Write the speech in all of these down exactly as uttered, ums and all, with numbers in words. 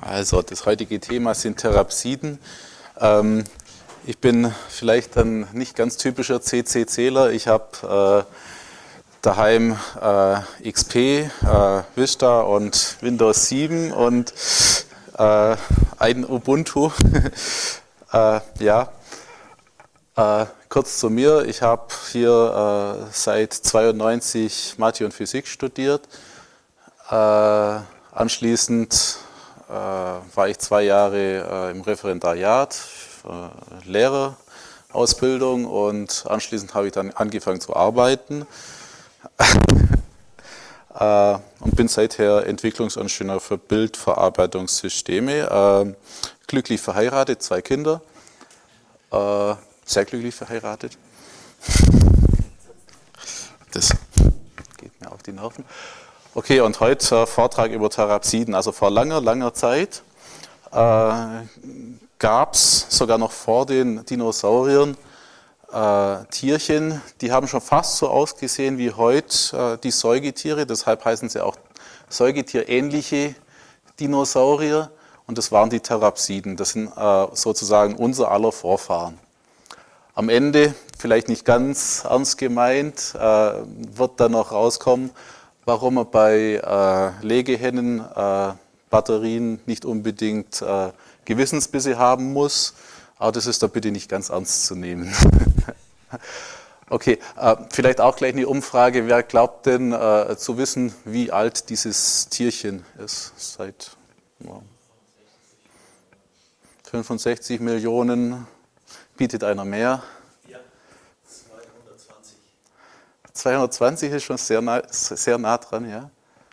Also das heutige Thema sind Therapsiden. Ähm, ich bin vielleicht ein nicht ganz typischer C C-Zähler. Ich habe äh, daheim äh, X P, äh, Vista und Windows sieben und äh, ein Ubuntu. äh, ja. Äh, kurz zu mir, ich habe hier äh, seit zweiundneunzig Mathe und Physik studiert. Äh, anschließend äh, war ich zwei Jahre äh, im Referendariat, äh, Lehrerausbildung, und anschließend habe ich dann angefangen zu arbeiten äh, und bin seither Entwicklungsingenieur für Bildverarbeitungssysteme. Äh, glücklich verheiratet, zwei Kinder, äh, sehr glücklich verheiratet. Das geht mir auf die Nerven. Okay, und heute äh, Vortrag über Therapsiden. Also vor langer, langer Zeit äh, gab es sogar noch vor den Dinosauriern äh, Tierchen, die haben schon fast so ausgesehen wie heute äh, die Säugetiere. Deshalb heißen sie auch säugetierähnliche Dinosaurier. Und das waren die Therapsiden. Das sind äh, sozusagen unser aller Vorfahren. Am Ende, vielleicht nicht ganz ernst gemeint, äh, wird dann noch rauskommen, warum man bei äh, Legehennen äh, Batterien nicht unbedingt äh, Gewissensbisse haben muss. Aber das ist da bitte nicht ganz ernst zu nehmen. Okay, äh, vielleicht auch gleich eine Umfrage. Wer glaubt denn äh, zu wissen, wie alt dieses Tierchen ist? Seit wow, fünfundsechzig Millionen. Bietet einer mehr? Ja, zweihundertzwanzig. zweihundertzwanzig ist schon sehr nah, sehr nah dran, ja.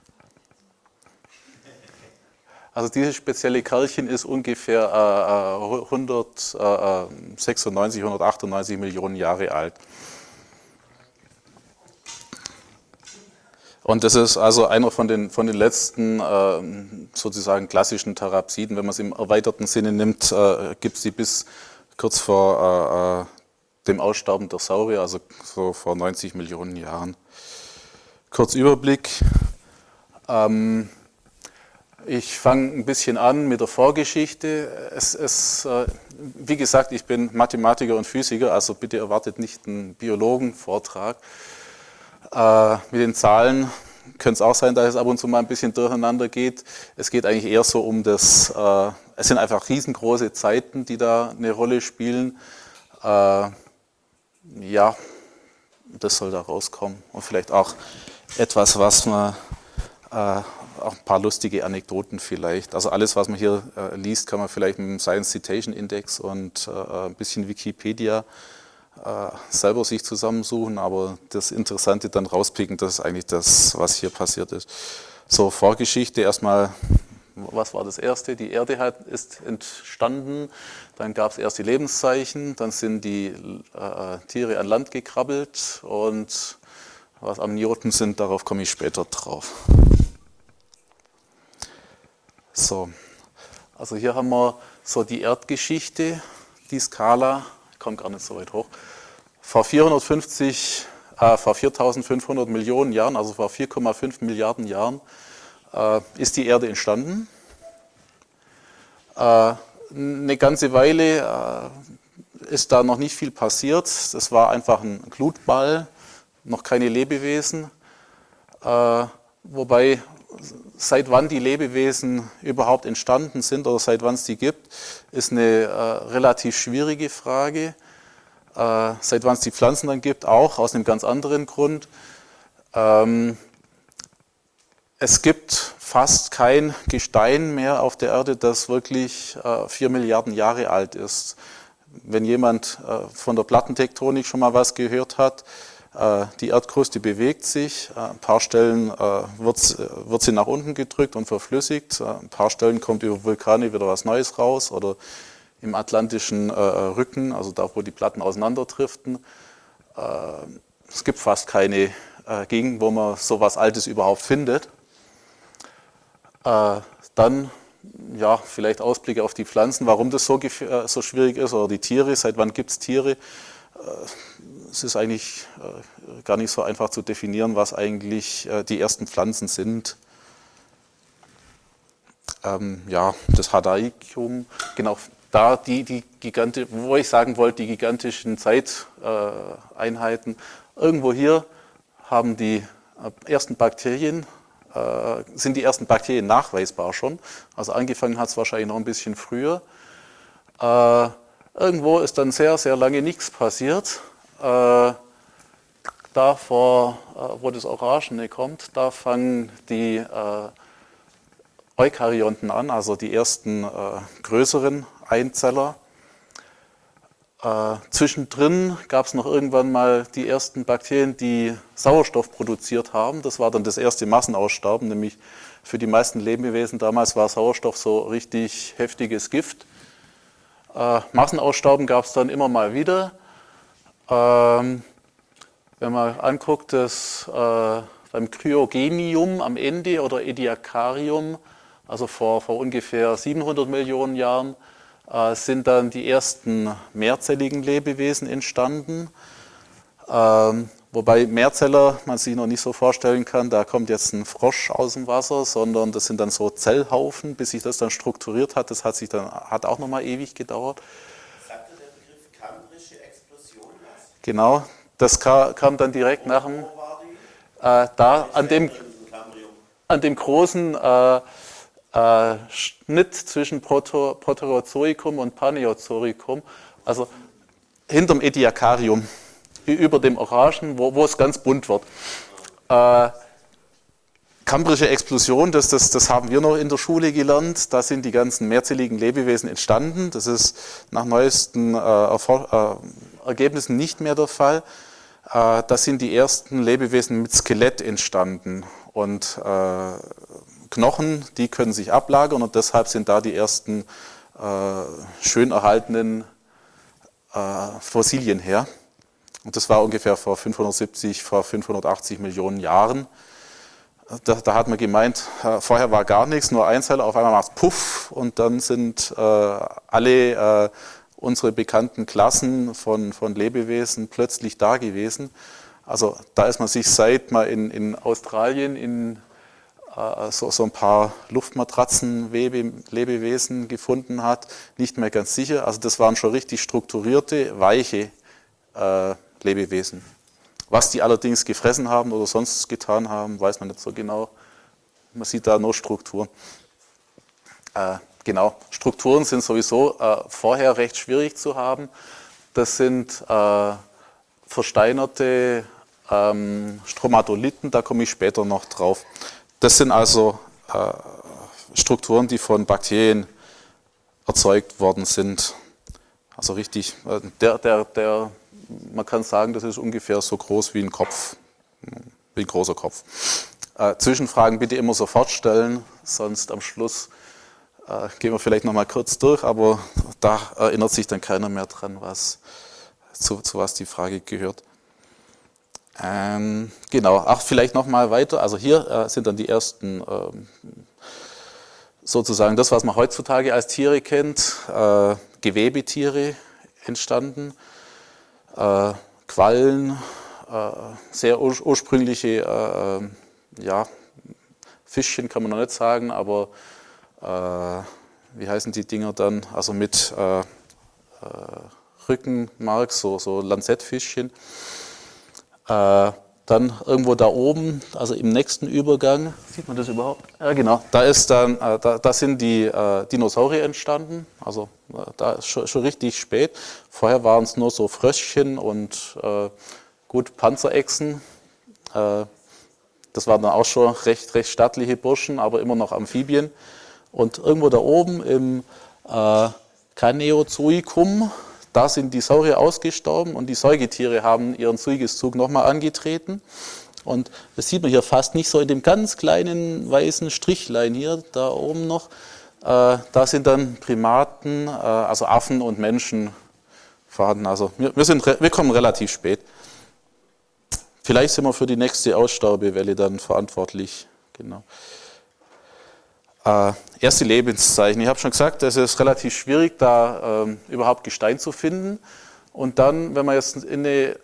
Also dieses spezielle Kerlchen ist ungefähr äh, hundertsechsundneunzig, hundertachtundneunzig Millionen Jahre alt. Und das ist also einer von den, von den letzten äh, sozusagen klassischen Therapsiden. Wenn man es im erweiterten Sinne nimmt, äh, gibt es die bis kurz vor äh, dem Aussterben der Saurier, also so vor neunzig Millionen Jahren. Kurz Überblick. Ähm, ich fange ein bisschen an mit der Vorgeschichte. Es, es, äh, wie gesagt, ich bin Mathematiker und Physiker, also bitte erwartet nicht einen Biologenvortrag. Äh, mit den Zahlen könnte es auch sein, dass es ab und zu mal ein bisschen durcheinander geht. Es geht eigentlich eher so um das, äh, es sind einfach riesengroße Zeiten, die da eine Rolle spielen. Äh, ja, das soll da rauskommen. Und vielleicht auch etwas, was man, äh, auch ein paar lustige Anekdoten vielleicht. Also alles, was man hier äh, liest, kann man vielleicht mit dem Science Citation Index und äh, ein bisschen Wikipedia äh, selber sich zusammensuchen, aber das Interessante dann rauspicken, das ist eigentlich das, was hier passiert ist. So, Vorgeschichte erstmal. Was war das Erste? Die Erde hat, ist entstanden, dann gab es erst die Lebenszeichen, dann sind die äh, Tiere an Land gekrabbelt und was Amnioten sind, darauf komme ich später drauf. So, also hier haben wir so die Erdgeschichte, die Skala, ich komme gar nicht so weit hoch, vor vierhundertfünfzig, äh, vor viertausendfünfhundert Millionen Jahren, also vor vier Komma fünf Milliarden Jahren, ist die Erde entstanden. Äh, eine ganze Weile äh, ist da noch nicht viel passiert. Das war einfach ein Glutball, noch keine Lebewesen. Äh, wobei, seit wann die Lebewesen überhaupt entstanden sind oder seit wann es die gibt, ist eine äh, relativ schwierige Frage. Äh, seit wann es die Pflanzen dann gibt, auch aus einem ganz anderen Grund. Ähm, Es gibt fast kein Gestein mehr auf der Erde, das wirklich äh, vier Milliarden Jahre alt ist. Wenn jemand äh, von der Plattentektonik schon mal was gehört hat, äh, die Erdkruste bewegt sich, äh, ein paar Stellen äh, wird, wird sie nach unten gedrückt und verflüssigt, äh, ein paar Stellen kommt über Vulkane wieder was Neues raus oder im atlantischen äh, Rücken, also da, wo die Platten auseinanderdriften. Äh, es gibt fast keine äh, Gegend, wo man so was Altes überhaupt findet. Äh, dann, ja, vielleicht Ausblicke auf die Pflanzen, warum das so, äh, so schwierig ist, oder die Tiere, seit wann gibt es Tiere. Äh, es ist eigentlich äh, gar nicht so einfach zu definieren, was eigentlich äh, die ersten Pflanzen sind. ähm, ja, das Hadaikium, genau, da die, die Giganti wo ich sagen wollte, die gigantischen Zeiteinheiten. Äh, Irgendwo hier haben die ersten Bakterien, äh, sind die ersten Bakterien nachweisbar schon. Also angefangen hat es wahrscheinlich noch ein bisschen früher. Äh, irgendwo ist dann sehr, sehr lange nichts passiert. Äh, da vor, äh, wo das Orangene kommt, da fangen die äh, Eukaryonten an, also die ersten äh, größeren Einzeller. Äh, zwischendrin gab es noch irgendwann mal die ersten Bakterien, die Sauerstoff produziert haben. Das war dann das erste Massenaussterben, nämlich für die meisten Lebewesen damals war Sauerstoff so richtig heftiges Gift. Äh, Massenaussterben gab es dann immer mal wieder. Ähm, wenn man anguckt, das äh, beim Kryogenium am Ende oder Ediacarium, also vor, vor ungefähr siebenhundert Millionen Jahren, äh, sind dann die ersten mehrzelligen Lebewesen entstanden. Ähm, wobei Mehrzeller man sich noch nicht so vorstellen kann, da kommt jetzt ein Frosch aus dem Wasser, sondern das sind dann so Zellhaufen, bis sich das dann strukturiert hat. Das hat, sich dann, hat auch nochmal ewig gedauert. Sagte der Begriff kambrische Explosion was? Genau, das kam, kam dann direkt nach dem, äh, da an dem, an dem großen äh, äh, Schnitt zwischen Proto, Proterozoikum und Paneozoikum, also hinterm Ediacarium, über dem Orangen, wo, wo es ganz bunt wird. Äh, Kambrische Explosion, das, das, das haben wir noch in der Schule gelernt, da sind die ganzen mehrzelligen Lebewesen entstanden. Das ist nach neuesten äh, äh, Ergebnissen nicht mehr der Fall. Äh, da sind die ersten Lebewesen mit Skelett entstanden und äh, Knochen, die können sich ablagern und deshalb sind da die ersten äh, schön erhaltenen äh, Fossilien her. Und das war ungefähr vor fünfhundertsiebzig, vor fünfhundertachtzig Millionen Jahren. Da, da hat man gemeint, äh, vorher war gar nichts, nur Einzeller, auf einmal macht es Puff und dann sind äh, alle äh, unsere bekannten Klassen von, von Lebewesen plötzlich da gewesen. Also da ist man sich seit mal in, in Australien in äh, so, so ein paar Luftmatratzen-Lebewesen gefunden hat, nicht mehr ganz sicher. Also das waren schon richtig strukturierte, weiche äh, Lebewesen. Was die allerdings gefressen haben oder sonst getan haben, weiß man nicht so genau. Man sieht da nur Strukturen. Äh, genau, Strukturen sind sowieso äh, vorher recht schwierig zu haben. Das sind äh, versteinerte ähm, Stromatolithen, da komme ich später noch drauf. Das sind also äh, Strukturen, die von Bakterien erzeugt worden sind. Also richtig, äh, der, der, der man kann sagen, das ist ungefähr so groß wie ein Kopf, wie ein großer Kopf. Äh, Zwischenfragen bitte immer sofort stellen, sonst am Schluss äh, gehen wir vielleicht noch mal kurz durch, aber da erinnert sich dann keiner mehr dran, was, zu, zu was die Frage gehört. Ähm, genau, ach, vielleicht noch mal weiter. Also hier äh, sind dann die ersten, ähm, sozusagen das, was man heutzutage als Tiere kennt, äh, Gewebetiere entstanden. Äh, Quallen, äh, sehr ur ursprüngliche äh, ja, Fischchen kann man noch nicht sagen, aber äh, wie heißen die Dinger dann? Also mit äh, äh, Rückenmark, so, so Lanzettfischchen. Äh, dann irgendwo da oben, also im nächsten Übergang, sieht man das überhaupt? Ja, genau. Da ist dann, äh, da, da sind die äh, Dinosaurier entstanden, also äh, da ist schon, schon richtig spät. Vorher waren es nur so Fröschchen und äh, gut Panzerechsen. Äh, das waren dann auch schon recht, recht stattliche Burschen, aber immer noch Amphibien. Und irgendwo da oben im äh, Caneozoikum, da sind die Saurier ausgestorben und die Säugetiere haben ihren Siegeszug nochmal angetreten. Und das sieht man hier fast nicht so in dem ganz kleinen weißen Strichlein hier, da oben noch. Äh, da sind dann Primaten, äh, also Affen und Menschen vorhanden. Also wir, wir, sind, wir kommen relativ spät. Vielleicht sind wir für die nächste Aussterbewelle dann verantwortlich. Genau. Äh, erste Lebenszeichen. Ich habe schon gesagt, es ist relativ schwierig, da ähm, überhaupt Gestein zu finden. Und dann, wenn man jetzt in eine äh,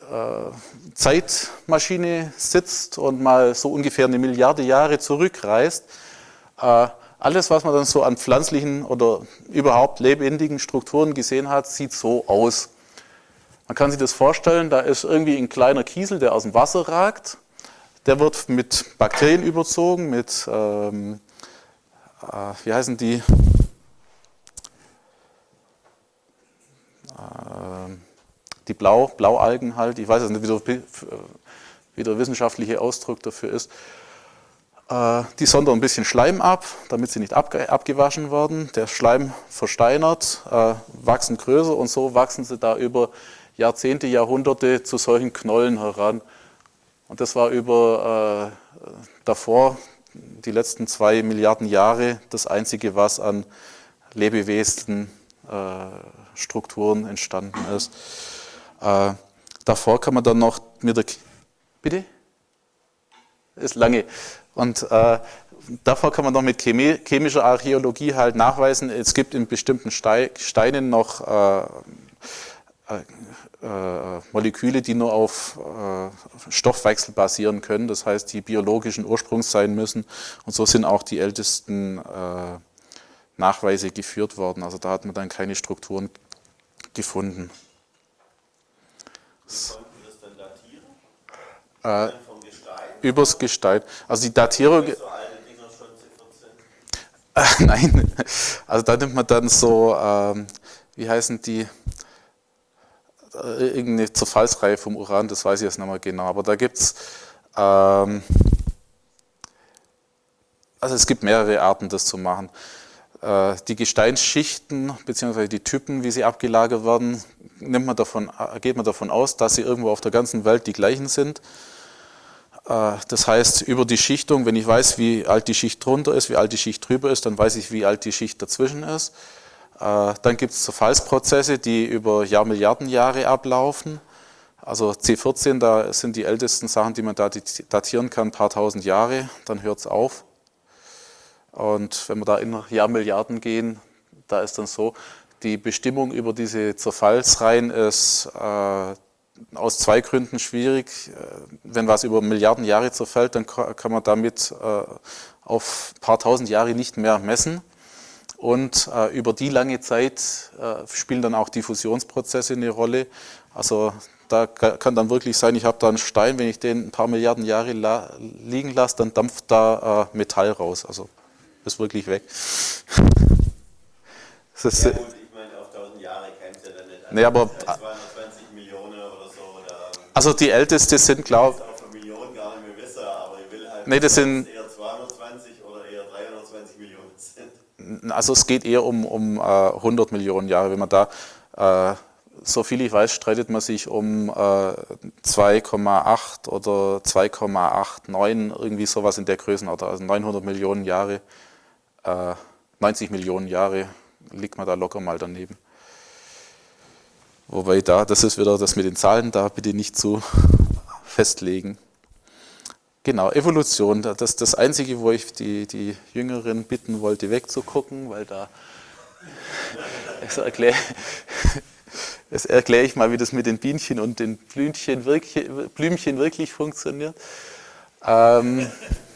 Zeitmaschine sitzt und mal so ungefähr eine Milliarde Jahre zurückreist, äh, alles, was man dann so an pflanzlichen oder überhaupt lebendigen Strukturen gesehen hat, sieht so aus. Man kann sich das vorstellen, da ist irgendwie ein kleiner Kiesel, der aus dem Wasser ragt. Der wird mit Bakterien überzogen, mit, ähm, äh, wie heißen die, äh, die Blau, Blaualgen halt, ich weiß jetzt nicht, wie der, wie der wissenschaftliche Ausdruck dafür ist. Äh, die sondern ein bisschen Schleim ab, damit sie nicht abge abgewaschen werden. Der Schleim versteinert, äh, wachsen größer und so wachsen sie da über Jahrzehnte, Jahrhunderte zu solchen Knollen heran. Und das war über äh, davor, die letzten zwei Milliarden Jahre, das Einzige, was an Lebewesen, äh, Strukturen entstanden ist. Äh, davor kann man dann noch mit der... K Bitte? Ist lange. Und äh, davor kann man noch mit Chemie, chemischer Archäologie halt nachweisen, es gibt in bestimmten Steinen noch äh, äh, äh, Moleküle, die nur auf äh, Stoffwechsel basieren können, das heißt, die biologischen Ursprungs sein müssen. Und so sind auch die ältesten äh, Nachweise geführt worden. Also da hat man dann keine Strukturen gefunden. Wie konnten wir das dann datieren? Äh, Dann vom Gestein? übers Gestein. Also die Datierung... So alte Dinger schon ziffert sind? Nein, also da nimmt man dann so, ähm, wie heißen die, äh, irgendeine Zerfallsreihe vom Uran, das weiß ich jetzt nicht mehr genau, aber da gibt es, ähm, also es gibt mehrere Arten, das zu machen. Äh, die Gesteinsschichten bzw. die Typen, wie sie abgelagert werden, nimmt man davon, geht man davon aus, dass sie irgendwo auf der ganzen Welt die gleichen sind. Das heißt, über die Schichtung, wenn ich weiß, wie alt die Schicht drunter ist, wie alt die Schicht drüber ist, dann weiß ich, wie alt die Schicht dazwischen ist. Dann gibt es Zerfallsprozesse, die über Jahrmilliarden Jahre ablaufen. Also C vierzehn, da sind die ältesten Sachen, die man datieren kann, ein paar tausend Jahre, dann hört es auf. Und wenn wir da in Jahrmilliarden gehen, da ist dann so, die Bestimmung über diese Zerfallsreihen ist äh, aus zwei Gründen schwierig. Wenn was über Milliarden Jahre zerfällt, dann kann man damit äh, auf ein paar tausend Jahre nicht mehr messen. Und äh, über die lange Zeit äh, spielen dann auch Diffusionsprozesse eine Rolle. Also da kann dann wirklich sein, ich habe da einen Stein, wenn ich den ein paar Milliarden Jahre la liegen lasse, dann dampft da äh, Metall raus. Also ist wirklich weg. Das ist, ja gut, ich meine, auf tausend Jahre kennt es ja dann nicht. Nee, aber, zweihundertzwanzig Millionen oder so. Oder also die älteste sind, glaube ich, auf eine Million gar nicht mehr wissen, aber ich will halt, nee, das sind, dass es eher zweihundertzwanzig oder eher dreihundertzwanzig Millionen sind. also es geht eher um, um äh, hundert Millionen Jahre. Wenn man da, äh, so viel ich weiß, streitet man sich um äh, zwei Komma acht oder zwei Komma neunundachtzig, irgendwie sowas in der Größenordnung, also neunhundert Millionen Jahre, äh, neunzig Millionen Jahre liegt man da locker mal daneben. Wobei da, das ist wieder das mit den Zahlen, da bitte nicht zu festlegen. Genau, Evolution, das ist das Einzige, wo ich die, die Jüngeren bitten wollte, wegzugucken, weil da also erkläre das erkläre ich mal, wie das mit den Bienchen und den Blümchen wirklich, Blümchen wirklich funktioniert. Ähm,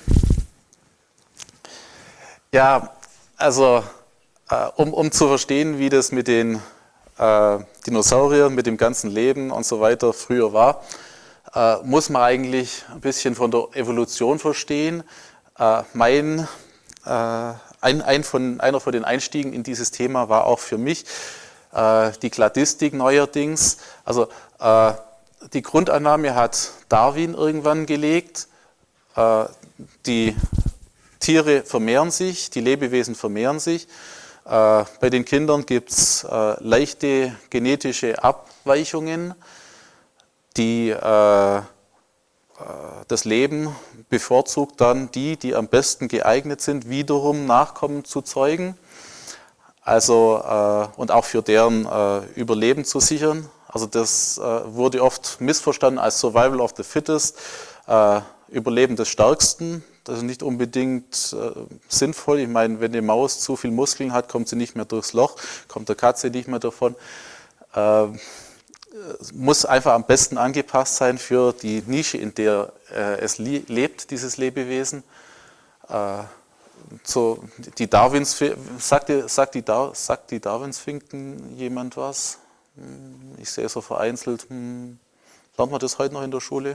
ja, also äh, um, um zu verstehen, wie das mit den äh, Dinosauriern, mit dem ganzen Leben und so weiter früher war, äh, muss man eigentlich ein bisschen von der Evolution verstehen. Äh, mein, äh, ein, ein von, einer von den Einstiegen in dieses Thema war auch für mich äh, die Kladistik neuerdings. Also äh, die Grundannahme hat Darwin irgendwann gelegt. Äh, die Tiere vermehren sich, die Lebewesen vermehren sich. Äh, bei den Kindern gibt es äh, leichte genetische Abweichungen, die äh, äh, das Leben bevorzugt dann die, die am besten geeignet sind, wiederum Nachkommen zu zeugen, also äh, und auch für deren äh, Überleben zu sichern. Also das äh, wurde oft missverstanden als Survival of the Fittest, äh, Überleben des Stärksten. Das ist nicht unbedingt äh, sinnvoll. Ich meine, wenn eine Maus zu viel Muskeln hat, kommt sie nicht mehr durchs Loch, kommt der Katze nicht mehr davon. Äh, muss einfach am besten angepasst sein für die Nische, in der äh, es lebt, dieses Lebewesen. Äh, so die Darwins, sagt die, sagt die, Dar, sagt die Darwins-Finken jemand was? Ich sehe so vereinzelt, hm, lernt man das heute noch in der Schule?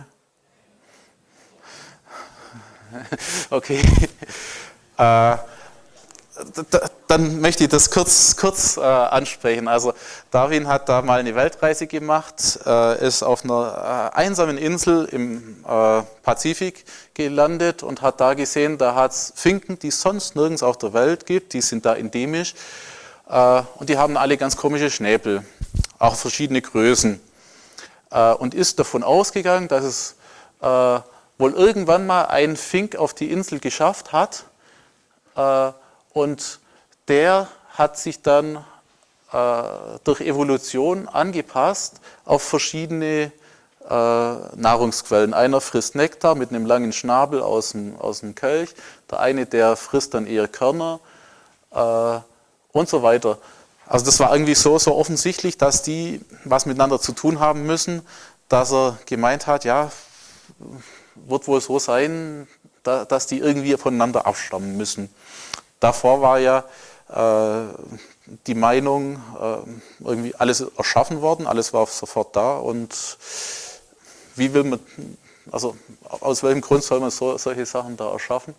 Okay. äh, Dann möchte ich das kurz, kurz äh, ansprechen. Also Darwin hat da mal eine Weltreise gemacht, äh, ist auf einer äh, einsamen Insel im äh, Pazifik gelandet und hat da gesehen, da hat es Finken, die es sonst nirgends auf der Welt gibt, die sind da endemisch äh, und die haben alle ganz komische Schnäbel, auch verschiedene Größen. Äh, und ist davon ausgegangen, dass es äh, wohl irgendwann mal ein Fink auf die Insel geschafft hat, äh, und der hat sich dann äh, durch Evolution angepasst auf verschiedene äh, Nahrungsquellen. Einer frisst Nektar mit einem langen Schnabel aus dem, aus dem Kelch, der eine, der frisst dann eher Körner äh, und so weiter. Also das war irgendwie so, so offensichtlich, dass die was miteinander zu tun haben müssen, dass er gemeint hat, ja, wird wohl so sein, da, dass die irgendwie voneinander abstammen müssen. Davor war ja äh, die Meinung, äh, irgendwie alles erschaffen worden, alles war sofort da und wie will man, also aus welchem Grund soll man so, solche Sachen da erschaffen?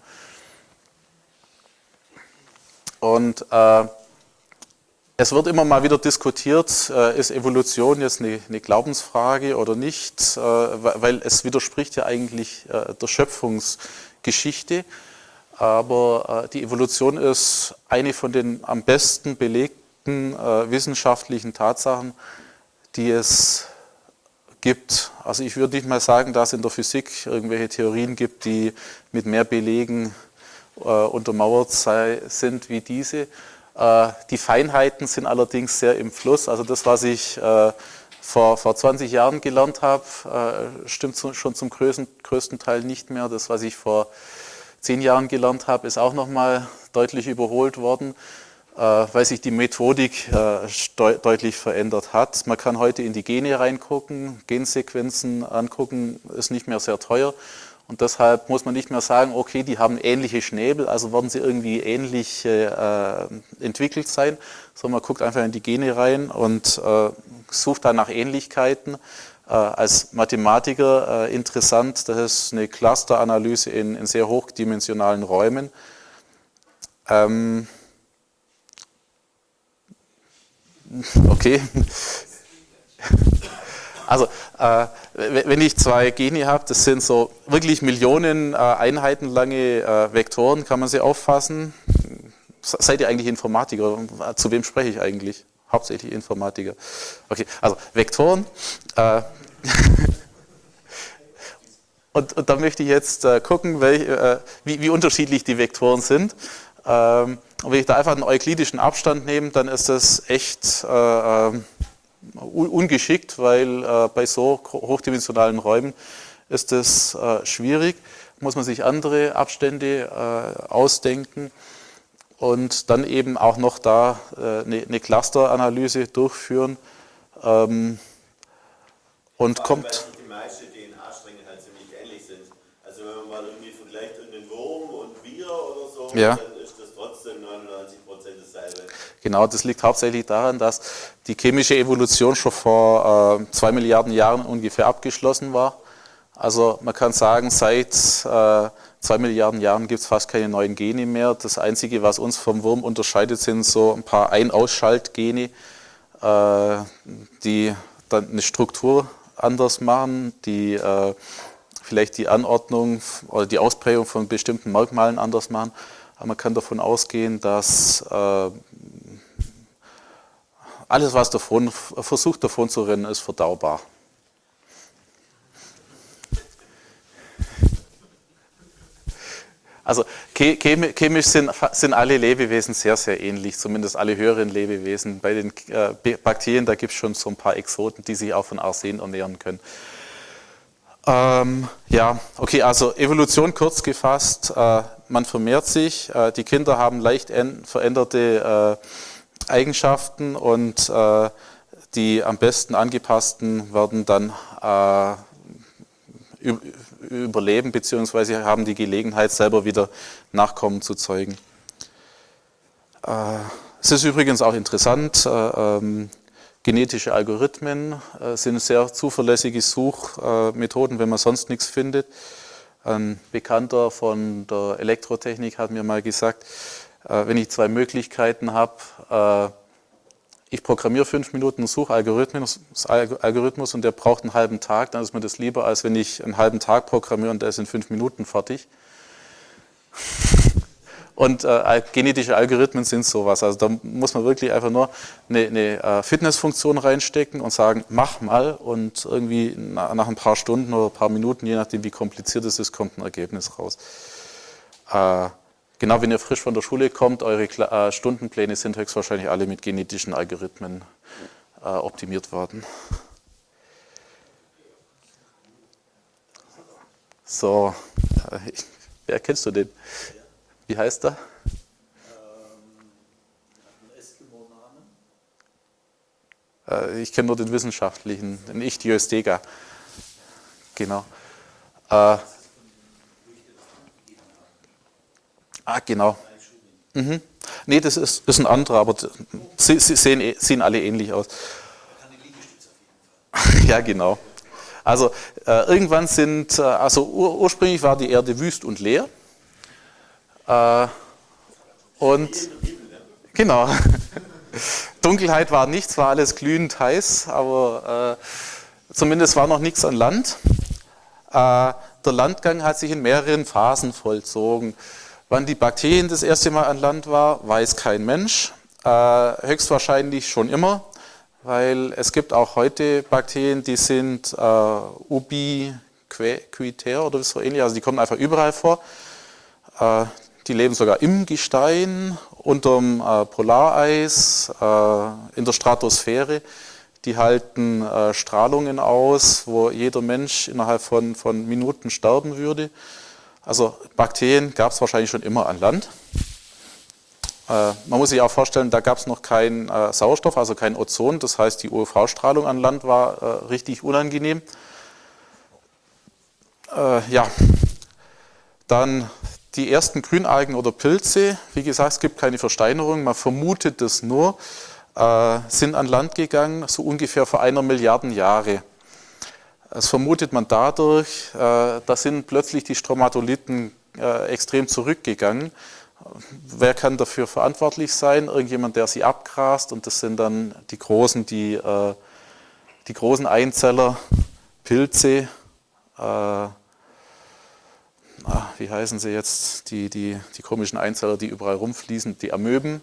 Und äh, es wird immer mal wieder diskutiert, äh, ist Evolution jetzt eine, eine Glaubensfrage oder nicht, äh, weil es widerspricht ja eigentlich äh, der Schöpfungsgeschichte. Aber äh, die Evolution ist eine von den am besten belegten äh, wissenschaftlichen Tatsachen, die es gibt. Also ich würde nicht mal sagen, dass es in der Physik irgendwelche Theorien gibt, die mit mehr Belegen äh, untermauert sei, sind wie diese. Äh, die Feinheiten sind allerdings sehr im Fluss. Also das, was ich äh, vor, vor zwanzig Jahren gelernt habe, äh, stimmt so, schon zum größten, größten Teil nicht mehr. Das, was ich vor zehn Jahren gelernt habe, ist auch nochmal deutlich überholt worden, äh, weil sich die Methodik äh, deut deutlich verändert hat. Man kann heute in die Gene reingucken, Gensequenzen angucken, ist nicht mehr sehr teuer und deshalb muss man nicht mehr sagen, okay, die haben ähnliche Schnäbel, also werden sie irgendwie ähnlich äh, entwickelt sein, sondern man guckt einfach in die Gene rein und äh, sucht dann nach Ähnlichkeiten. Als Mathematiker äh, interessant, das ist eine Clusteranalyse in, in sehr hochdimensionalen Räumen. Ähm, okay. Also, äh, wenn ich zwei Gene habe, das sind so wirklich Millionen äh, Einheiten lange äh, Vektoren, kann man sie auffassen. Seid ihr eigentlich Informatiker? Zu wem spreche ich eigentlich? Hauptsächlich Informatiker. Okay, also Vektoren. Äh, und, und da möchte ich jetzt äh, gucken, welch, äh, wie, wie unterschiedlich die Vektoren sind. Ähm, und wenn ich da einfach einen euklidischen Abstand nehme, dann ist das echt äh, äh, ungeschickt, weil äh, bei so hochdimensionalen Räumen ist das äh, schwierig. Muss man sich andere Abstände äh, ausdenken. Und dann eben auch noch da äh, eine, eine Clusteranalyse durchführen ähm, und Vor allem, kommt. weil die meisten D N A-Stränge halt ziemlich ähnlich sind. Also wenn man mal irgendwie vergleicht einen Wurm und wir oder so, Ja. dann ist das trotzdem neunundneunzig Prozent dasselbe. Genau, das liegt hauptsächlich daran, dass die chemische Evolution schon vor äh, zwei Milliarden Jahren ungefähr abgeschlossen war. Also man kann sagen, seit äh, zwei Milliarden Jahren gibt es fast keine neuen Gene mehr. Das Einzige, was uns vom Wurm unterscheidet, sind so ein paar Ein-Ausschalt-Gene, äh, die dann eine Struktur anders machen, die äh, vielleicht die Anordnung oder die Ausprägung von bestimmten Merkmalen anders machen. Aber man kann davon ausgehen, dass äh, alles, was davon versucht davon zu rennen, ist verdaubar. Also chemisch sind, sind alle Lebewesen sehr, sehr ähnlich, zumindest alle höheren Lebewesen. Bei den äh, Bakterien, da gibt es schon so ein paar Exoten, die sich auch von Arsen ernähren können. Ähm, ja, okay, also Evolution kurz gefasst, äh, man vermehrt sich, äh, die Kinder haben leicht veränderte äh, Eigenschaften und äh, die am besten angepassten werden dann äh, überleben, beziehungsweise haben die Gelegenheit, selber wieder Nachkommen zu zeugen. Äh, es ist übrigens auch interessant, äh, ähm, genetische Algorithmen äh, sind sehr zuverlässige Suchmethoden, wenn man sonst nichts findet. Ein Bekannter von der Elektrotechnik hat mir mal gesagt, äh, wenn ich zwei Möglichkeiten habe, äh, ich programmiere fünf Minuten einen Suchalgorithmus Algorithmus und der braucht einen halben Tag, dann ist mir das lieber, als wenn ich einen halben Tag programmiere und der ist in fünf Minuten fertig. Und äh, genetische Algorithmen sind sowas. Also da muss man wirklich einfach nur eine, eine äh, Fitnessfunktion reinstecken und sagen, mach mal. Und irgendwie na, nach ein paar Stunden oder ein paar Minuten, je nachdem wie kompliziert es ist, kommt ein Ergebnis raus. Äh, genau, wenn ihr frisch von der Schule kommt, eure äh, Stundenpläne sind höchstwahrscheinlich alle mit genetischen Algorithmen äh, optimiert worden. So, äh, wer kennst du den? Wie heißt er? Ähm, ich kenne nur den wissenschaftlichen, den Ichthyostega. Genau. Äh, ah, genau. Mhm. Nee, das ist, ist ein anderer, aber sie, sie sehen, sehen alle ähnlich aus. Ja, genau. Also äh, irgendwann sind, äh, also ur, ursprünglich war die Erde wüst und leer. Äh, und genau, Dunkelheit war nichts, war alles glühend heiß, aber äh, zumindest war noch nichts an Land. Äh, der Landgang hat sich in mehreren Phasen vollzogen. Wann die Bakterien das erste Mal an Land war, weiß kein Mensch. Äh, höchstwahrscheinlich schon immer, weil es gibt auch heute Bakterien, die sind äh, ubiquitär oder so ähnlich, also die kommen einfach überall vor. Äh, Die leben sogar im Gestein, unterm äh, Polareis, äh, in der Stratosphäre. Die halten äh, Strahlungen aus, wo jeder Mensch innerhalb von, von Minuten sterben würde. Also Bakterien gab es wahrscheinlich schon immer an Land. Äh, man muss sich auch vorstellen, da gab es noch keinen äh, Sauerstoff, also kein Ozon. Das heißt, die U V-Strahlung an Land war äh, richtig unangenehm. Äh, ja, dann die ersten Grünalgen oder Pilze, wie gesagt, es gibt keine Versteinerung, man vermutet das nur, äh, sind an Land gegangen, so ungefähr vor einer Milliarde Jahre. Das vermutet man dadurch, äh, da sind plötzlich die Stromatolithen äh, extrem zurückgegangen. Wer kann dafür verantwortlich sein? Irgendjemand, der sie abgrast, und das sind dann die großen, die, äh, die großen Einzeller, Pilze, äh, Ah, wie heißen sie jetzt, die, die, die komischen Einzeller, die überall rumfließen, die Amöben.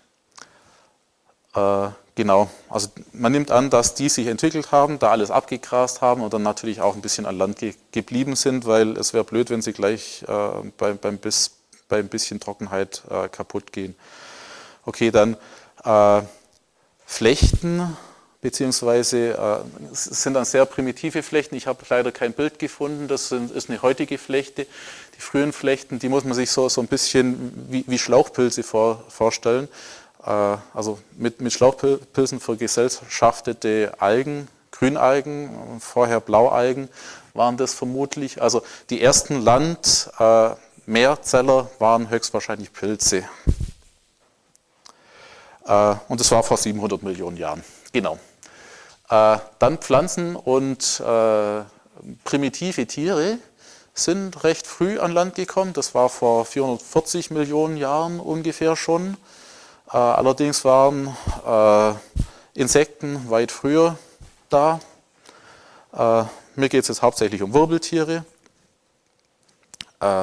Äh, genau, also man nimmt an, dass die sich entwickelt haben, da alles abgegrast haben und dann natürlich auch ein bisschen an Land ge geblieben sind, weil es wäre blöd, wenn sie gleich äh, beim, beim, bis, beim bisschen Trockenheit äh, kaputt gehen. Okay, dann äh, Flechten. Beziehungsweise äh, es sind dann sehr primitive Flechten. Ich habe leider kein Bild gefunden, das sind, ist eine heutige Flechte. Die frühen Flechten, die muss man sich so, so ein bisschen wie, wie Schlauchpilze vor, vorstellen. Äh, also mit, mit Schlauchpilzen vergesellschaftete Algen, Grünalgen, vorher Blaualgen waren das vermutlich. Also die ersten Land-, äh, Meerzeller waren höchstwahrscheinlich Pilze. Äh, und das war vor siebenhundert Millionen Jahren. Genau. Äh, dann Pflanzen und äh, primitive Tiere sind recht früh an Land gekommen. Das war vor vierhundertvierzig Millionen Jahren ungefähr schon. Äh, allerdings waren äh, Insekten weit früher da. Äh, mir geht es jetzt hauptsächlich um Wirbeltiere. Äh,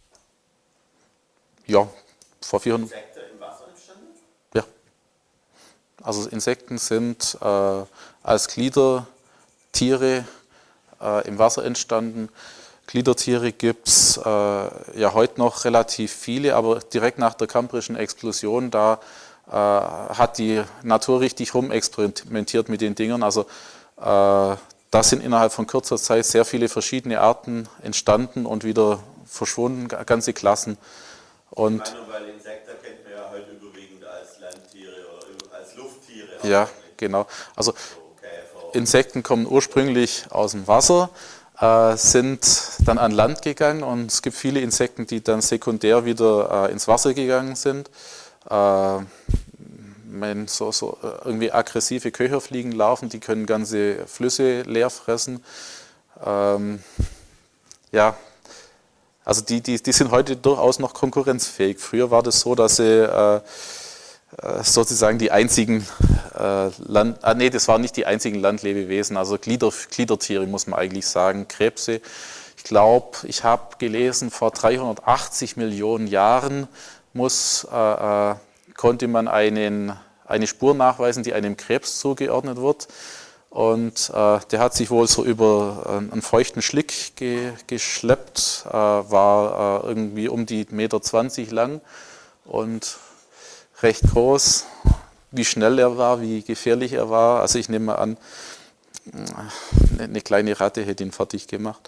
ja, vor vierhundert. Insekten im Wasser entstanden? Ja. Also Insekten sind äh, als Gliedertiere äh, im Wasser entstanden. Gliedertiere gibt es äh, ja heute noch relativ viele, aber direkt nach der Kambrischen Explosion, da äh, hat die Natur richtig rumexperimentiert mit den Dingern. Also äh, da sind innerhalb von kurzer Zeit sehr viele verschiedene Arten entstanden und wieder verschwunden, ganze Klassen. Und ich meine, weil Insekten kennt man ja heute überwiegend als Landtiere oder als Lufttiere. Ja, genau. Also Insekten kommen ursprünglich aus dem Wasser, äh, sind dann an Land gegangen und es gibt viele Insekten, die dann sekundär wieder äh, ins Wasser gegangen sind. Äh, wenn so, so irgendwie aggressive Köcherfliegenlarven, die können ganze Flüsse leer fressen. Ähm, ja, also die, die, die sind heute durchaus noch konkurrenzfähig. Früher war das so, dass sie äh, sozusagen die einzigen äh, Land, ah, nee, das waren nicht die einzigen Landlebewesen, also Glieder, Gliedertiere muss man eigentlich sagen, Krebse. Ich glaube, ich habe gelesen, vor dreihundertachtzig Millionen Jahren muss, äh, äh, konnte man einen, eine Spur nachweisen, die einem Krebs zugeordnet wird. Und äh, der hat sich wohl so über äh, einen feuchten Schlick ge, geschleppt, äh, war äh, irgendwie um die eins Komma zwanzig Meter lang und recht groß. Wie schnell er war, wie gefährlich er war. Also ich nehme mal an, eine kleine Ratte hätte ihn fertig gemacht.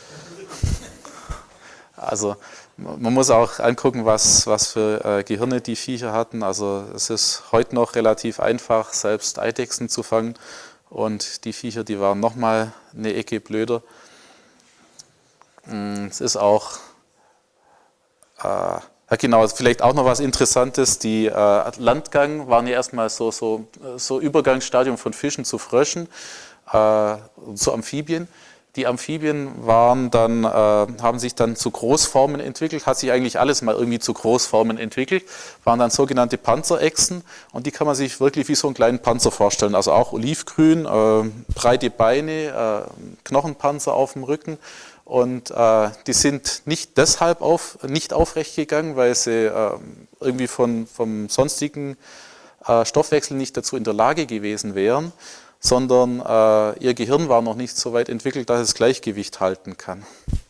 Also man muss auch angucken, was, was für äh, Gehirne die Viecher hatten. Also es ist heute noch relativ einfach, selbst Eidechsen zu fangen. Und die Viecher, die waren nochmal eine Ecke blöder. Es ist auch, äh, ja genau, vielleicht auch noch was Interessantes. Die äh, Landgang waren ja erstmal so, so, so Übergangsstadium von Fischen zu Fröschen, äh, zu Amphibien. Die Amphibien waren dann, äh, haben sich dann zu Großformen entwickelt, hat sich eigentlich alles mal irgendwie zu Großformen entwickelt, waren dann sogenannte Panzerechsen und die kann man sich wirklich wie so einen kleinen Panzer vorstellen, also auch olivgrün, äh, breite Beine, äh, Knochenpanzer auf dem Rücken und äh, die sind nicht deshalb auf, nicht aufrecht gegangen, weil sie äh, irgendwie von, vom sonstigen äh, Stoffwechsel nicht dazu in der Lage gewesen wären, sondern äh, ihr Gehirn war noch nicht so weit entwickelt, dass es Gleichgewicht halten kann.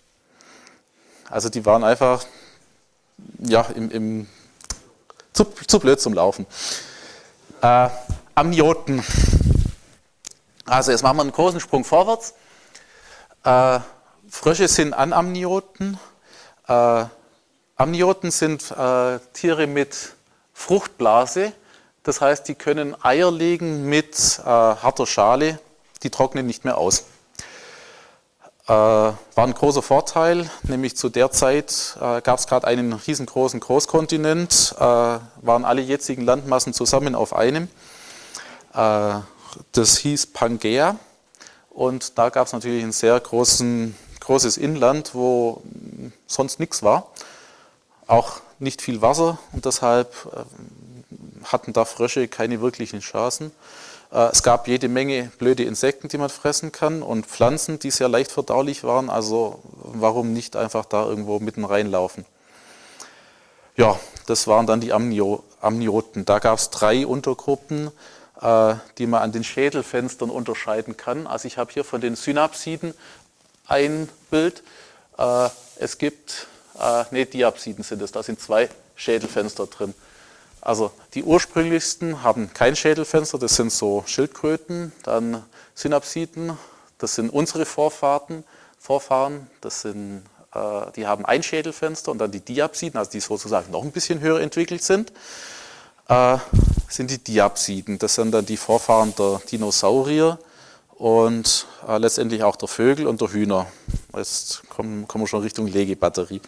Also die waren einfach ja, im, im, zu, zu blöd zum Laufen. Äh, Amnioten. Also jetzt machen wir einen großen Sprung vorwärts. Äh, Frösche sind Anamnioten. Äh, Amnioten sind äh, Tiere mit Fruchtblase. Das heißt, die können Eier legen mit äh, harter Schale, die trocknen nicht mehr aus. Äh, war ein großer Vorteil, nämlich zu der Zeit äh, gab es gerade einen riesengroßen Großkontinent, äh, waren alle jetzigen Landmassen zusammen auf einem. Äh, das hieß Pangäa und da gab es natürlich ein sehr großen, großes Inland, wo sonst nichts war, auch nicht viel Wasser und deshalb äh, hatten da Frösche keine wirklichen Chancen. Es gab jede Menge blöde Insekten, die man fressen kann und Pflanzen, die sehr leicht verdaulich waren. Also warum nicht einfach da irgendwo mitten reinlaufen? Ja, das waren dann die Amnio Amnioten. Da gab es drei Untergruppen, äh, die man an den Schädelfenstern unterscheiden kann. Also ich habe hier von den Synapsiden ein Bild. Äh, es gibt, äh, nee, Diapsiden sind es, da sind zwei Schädelfenster drin. Also die ursprünglichsten haben kein Schädelfenster, das sind so Schildkröten, dann Synapsiden, das sind unsere Vorfahren, Vorfahren das sind, äh, die haben ein Schädelfenster und dann die Diapsiden, also die sozusagen noch ein bisschen höher entwickelt sind, äh, sind die Diapsiden. Das sind dann die Vorfahren der Dinosaurier und äh, letztendlich auch der Vögel und der Hühner. Jetzt kommen, kommen wir schon Richtung Legebatterie.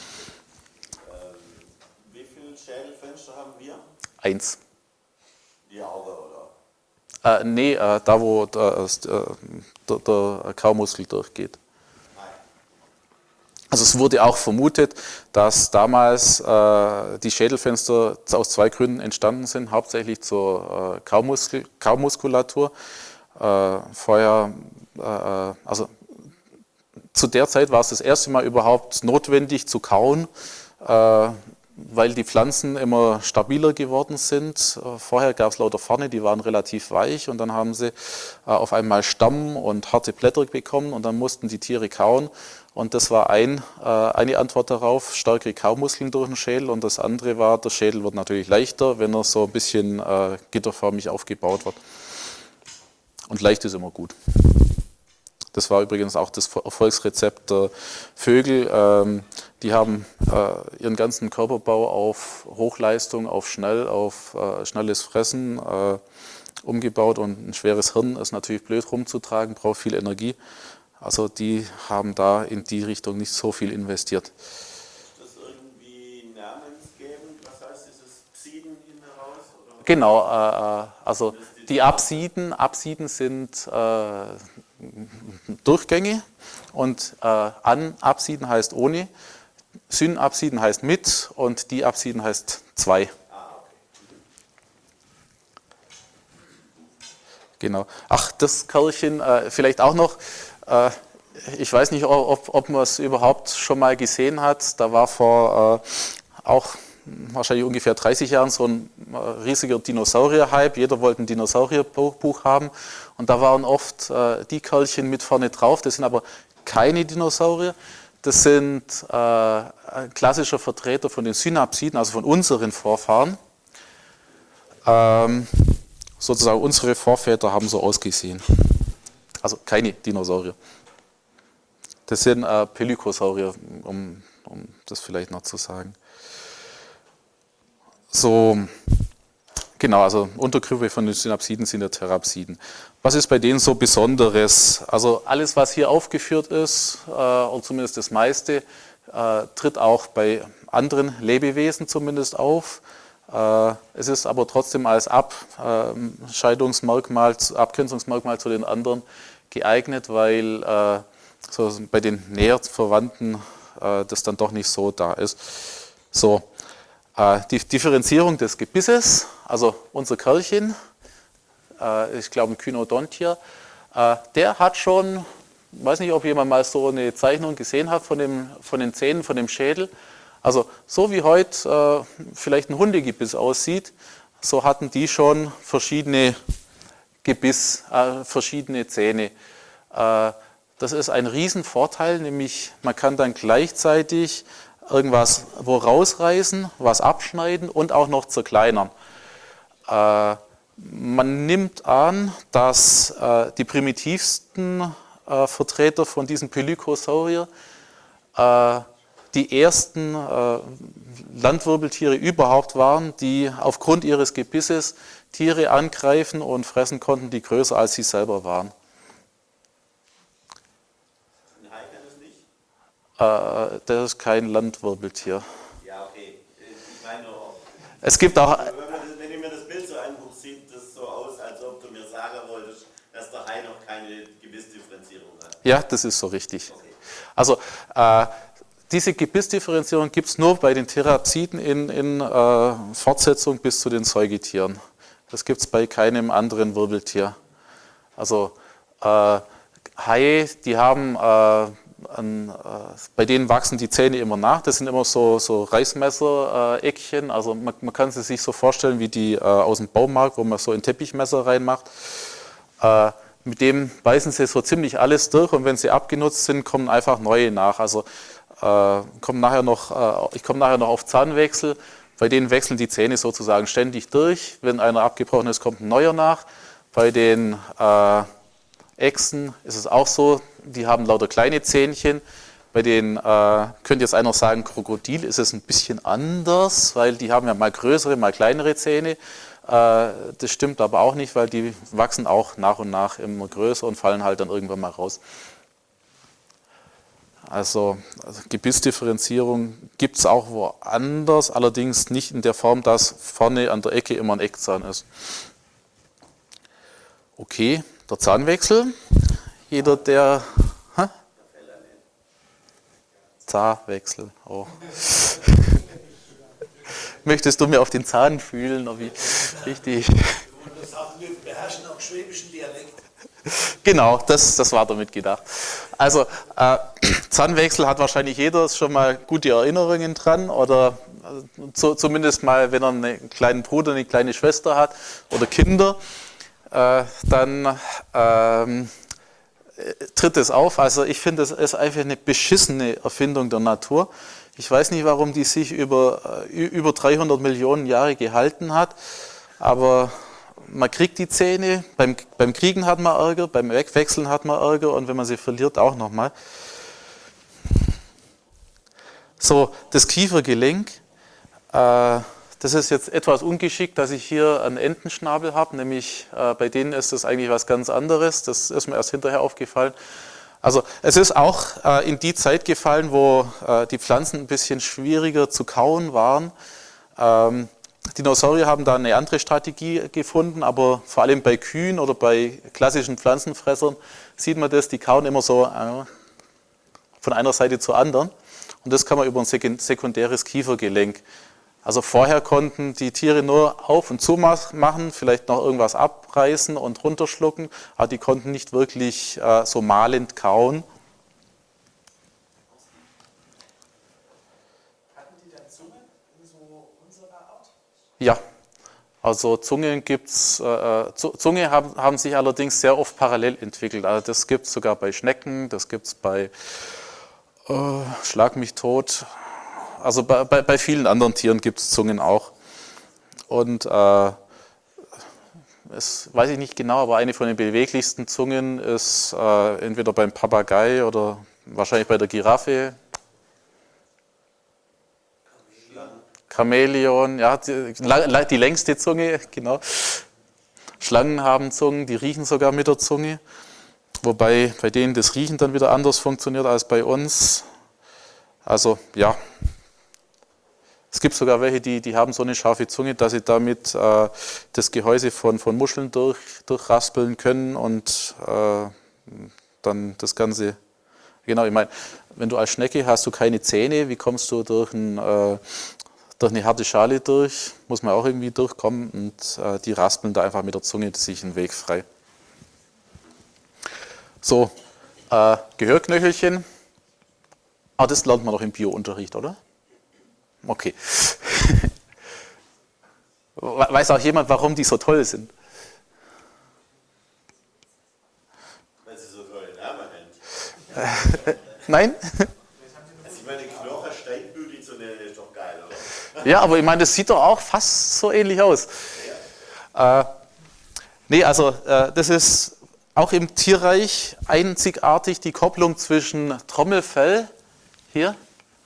Eins. Die Auge, oder? Äh, nee, äh, da wo der, der, der Kaumuskel durchgeht. Nein. Also es wurde auch vermutet, dass damals äh, die Schädelfenster aus zwei Gründen entstanden sind, hauptsächlich zur äh, Kaumuskel, Kaumuskulatur. Äh, vorher, äh, also zu der Zeit war es das erste Mal überhaupt notwendig zu kauen, äh, weil die Pflanzen immer stabiler geworden sind. Vorher gab es lauter Farne, die waren relativ weich und dann haben sie auf einmal Stamm und harte Blätter bekommen und dann mussten die Tiere kauen. Und das war ein, eine Antwort darauf, stärkere Kaumuskeln durch den Schädel und das andere war, der Schädel wird natürlich leichter, wenn er so ein bisschen gitterförmig aufgebaut wird. Und leicht ist immer gut. Das war übrigens auch das Erfolgsrezept der Vögel. Ähm, die haben äh, ihren ganzen Körperbau auf Hochleistung, auf schnell, auf äh, schnelles Fressen äh, umgebaut und ein schweres Hirn ist natürlich blöd rumzutragen, braucht viel Energie. Also die haben da in die Richtung nicht so viel investiert. Ist das irgendwie namensgebend? Was heißt dieses Psiden hin heraus? Oder? Genau, äh, also die Apsiden, Apsiden sind äh, Durchgänge und äh, an Apsiden heißt ohne, Synapsiden heißt mit und die Apsiden heißt zwei. Genau. Ach, das Kerlchen äh, vielleicht auch noch. Äh, ich weiß nicht, ob, ob man es überhaupt schon mal gesehen hat. Da war vor äh, auch wahrscheinlich ungefähr dreißig Jahren so ein äh, riesiger Dinosaurier-Hype. Jeder wollte ein Dinosaurierbuch haben. Und da waren oft äh, die Kerlchen mit vorne drauf. Das sind aber keine Dinosaurier. Das sind äh, ein klassischer Vertreter von den Synapsiden, also von unseren Vorfahren. Ähm, Sozusagen unsere Vorväter haben so ausgesehen. Also keine Dinosaurier. Das sind äh, Pelykosaurier, um, um das vielleicht noch zu sagen. So, genau, also Untergruppe von den Synapsiden sind ja Therapsiden. Was ist bei denen so Besonderes? Also alles, was hier aufgeführt ist, äh, oder zumindest das meiste, äh, tritt auch bei anderen Lebewesen zumindest auf. Es ist aber trotzdem als Abscheidungsmerkmal, Abgrenzungsmerkmal zu den anderen geeignet, weil äh, so bei den näher Verwandten äh, das dann doch nicht so da ist. So, äh, die Differenzierung des Gebisses, also unser Kerlchen, äh, ich glaube ein Kynodontier, äh, der hat schon, ich weiß nicht, ob jemand mal so eine Zeichnung gesehen hat von, dem, von den Zähnen, von dem Schädel. Also so wie heute äh, vielleicht ein Hundegebiss aussieht, so hatten die schon verschiedene Gebiss, äh, verschiedene Zähne. Äh, das ist ein Riesenvorteil, nämlich man kann dann gleichzeitig irgendwas wo rausreißen, was abschneiden und auch noch zerkleinern. Äh, man nimmt an, dass äh, die primitivsten äh, Vertreter von diesen Pelykosaurier äh, die ersten äh, Landwirbeltiere überhaupt waren, die aufgrund ihres Gebisses Tiere angreifen und fressen konnten, die größer als sie selber waren. Ein Hai kann das nicht? Äh, das ist kein Landwirbeltier. Ja, okay. Ich meine nur, Es gibt auch... wenn, man das, wenn ich mir das Bild so angucke, sieht das so aus, als ob du mir sagen wolltest, dass der Hai noch keine Gebissdifferenzierung hat. Ja, das ist so richtig. Okay. Also äh, diese Gebissdifferenzierung gibt es nur bei den Therapsiden in, in äh, Fortsetzung bis zu den Säugetieren. Das gibt es bei keinem anderen Wirbeltier. Also äh, Haie, die haben, äh, ein, äh, bei denen wachsen die Zähne immer nach. Das sind immer so, so Reißmesser-Eckchen. Also man, man kann sie sich so vorstellen wie die äh, aus dem Baumarkt, wo man so ein Teppichmesser reinmacht. Äh, mit dem beißen sie so ziemlich alles durch und wenn sie abgenutzt sind, kommen einfach neue nach. Also äh, kommen nachher noch, äh, ich komme nachher noch auf Zahnwechsel. Bei denen wechseln die Zähne sozusagen ständig durch. Wenn einer abgebrochen ist, kommt ein neuer nach. Bei den äh, Echsen ist es auch so, die haben lauter kleine Zähnchen. Bei den, äh, könnte jetzt einer sagen, Krokodil ist es ein bisschen anders, weil die haben ja mal größere, mal kleinere Zähne. Äh, das stimmt aber auch nicht, weil die wachsen auch nach und nach immer größer und fallen halt dann irgendwann mal raus. Also, also Gebissdifferenzierung gibt es auch woanders, allerdings nicht in der Form, dass vorne an der Ecke immer ein Eckzahn ist. Okay, der Zahnwechsel. Jeder, der... Hä? Zahnwechsel. Oh. Möchtest du mir auf den Zahn fühlen? Ob ich richtig... Das sagen wir beherrschen auch schwäbischen Dialekt. Genau, das, das war damit gedacht. Also äh, Zahnwechsel hat wahrscheinlich jeder schon mal gute Erinnerungen dran oder äh, zu, zumindest mal, wenn er einen kleinen Bruder, eine kleine Schwester hat oder Kinder, äh, dann ähm, tritt es auf. Also ich finde, es ist einfach eine beschissene Erfindung der Natur. Ich weiß nicht, warum die sich über, über dreihundert Millionen Jahre gehalten hat, aber man kriegt die Zähne, beim, beim Kriegen hat man Ärger, beim Wegwechseln hat man Ärger und wenn man sie verliert, auch nochmal. So, das Kiefergelenk, äh, das ist jetzt etwas ungeschickt, dass ich hier einen Entenschnabel habe, nämlich äh, bei denen ist das eigentlich was ganz anderes, das ist mir erst hinterher aufgefallen. Also es ist auch äh, in die Zeit gefallen, wo äh, die Pflanzen ein bisschen schwieriger zu kauen waren. Ähm, Dinosaurier haben da eine andere Strategie gefunden, aber vor allem bei Kühen oder bei klassischen Pflanzenfressern sieht man das, die kauen immer so äh, von einer Seite zur anderen. Und das kann man über ein sekundäres Kiefergelenk. Also vorher konnten die Tiere nur auf- und zu machen, vielleicht noch irgendwas abreißen und runterschlucken, aber die konnten nicht wirklich äh, so mahlend kauen. Hatten die dann Zunge in so unserer Art? Ja, also Zungen gibt's, äh, Zunge haben, haben sich allerdings sehr oft parallel entwickelt. Also das gibt es sogar bei Schnecken, das gibt es bei äh, Schlag mich tot. Also bei, bei, bei vielen anderen Tieren gibt es Zungen auch. Und äh, es weiß ich nicht genau, aber eine von den beweglichsten Zungen ist äh, entweder beim Papagei oder wahrscheinlich bei der Giraffe. Chamäleon, ja, die, die längste Zunge, genau. Schlangen haben Zungen, die riechen sogar mit der Zunge. Wobei bei denen das Riechen dann wieder anders funktioniert als bei uns. Also ja. Es gibt sogar welche, die, die haben so eine scharfe Zunge, dass sie damit äh, das Gehäuse von, von Muscheln durch, durchraspeln können und äh, dann das Ganze, genau, ich meine, wenn du als Schnecke hast du keine Zähne, wie kommst du durch, ein, äh, durch eine harte Schale durch, muss man auch irgendwie durchkommen und äh, die raspeln da einfach mit der Zunge sich einen Weg frei. So, äh, Gehörknöchelchen, ah, das lernt man doch im Bio-Unterricht, oder? Okay. Weiß auch jemand, warum die so toll sind? Weil sie so tolle Namen haben. Nein? Also ich meine, Knocher, Steinbügel zu nennen, ist doch geil, oder? Ja, aber ich meine, das sieht doch auch fast so ähnlich aus. Ja. Äh, nee, also äh, das ist auch im Tierreich einzigartig, die Kopplung zwischen Trommelfell hier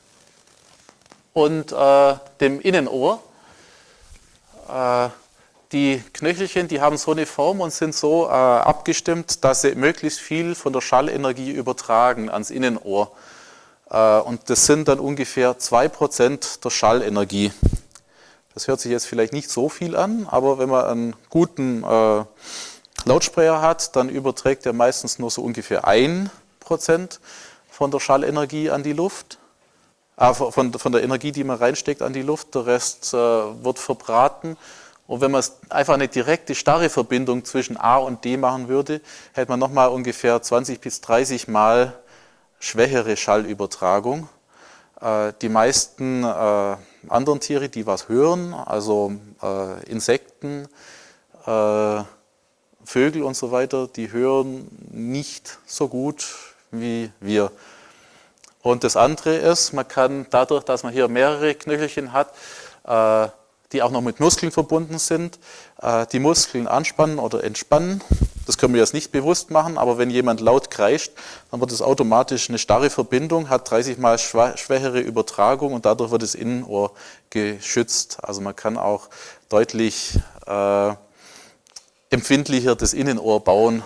und äh, dem Innenohr. Äh, die Knöchelchen, die haben so eine Form und sind so äh, abgestimmt, dass sie möglichst viel von der Schallenergie übertragen ans Innenohr. Äh, und das sind dann ungefähr zwei Prozent der Schallenergie. Das hört sich jetzt vielleicht nicht so viel an, aber wenn man einen guten äh, Lautsprecher hat, dann überträgt er meistens nur so ungefähr ein Prozent von der Schallenergie an die Luft. Von, von der Energie, die man reinsteckt, an die Luft. Der Rest äh, wird verbraten. Und wenn man einfach eine direkte, starre Verbindung zwischen A und D machen würde, hätte man nochmal ungefähr zwanzig bis dreißig Mal schwächere Schallübertragung. Äh, die meisten äh, anderen Tiere, die was hören, also äh, Insekten, äh, Vögel und so weiter, die hören nicht so gut wie wir. Und das andere ist, man kann dadurch, dass man hier mehrere Knöchelchen hat, äh, die auch noch mit Muskeln verbunden sind, äh, die Muskeln anspannen oder entspannen. Das können wir jetzt nicht bewusst machen, aber wenn jemand laut kreischt, dann wird es automatisch eine starre Verbindung, hat dreißig Mal schwächere Übertragung und dadurch wird das Innenohr geschützt. Also man kann auch deutlich äh, empfindlicher das Innenohr bauen.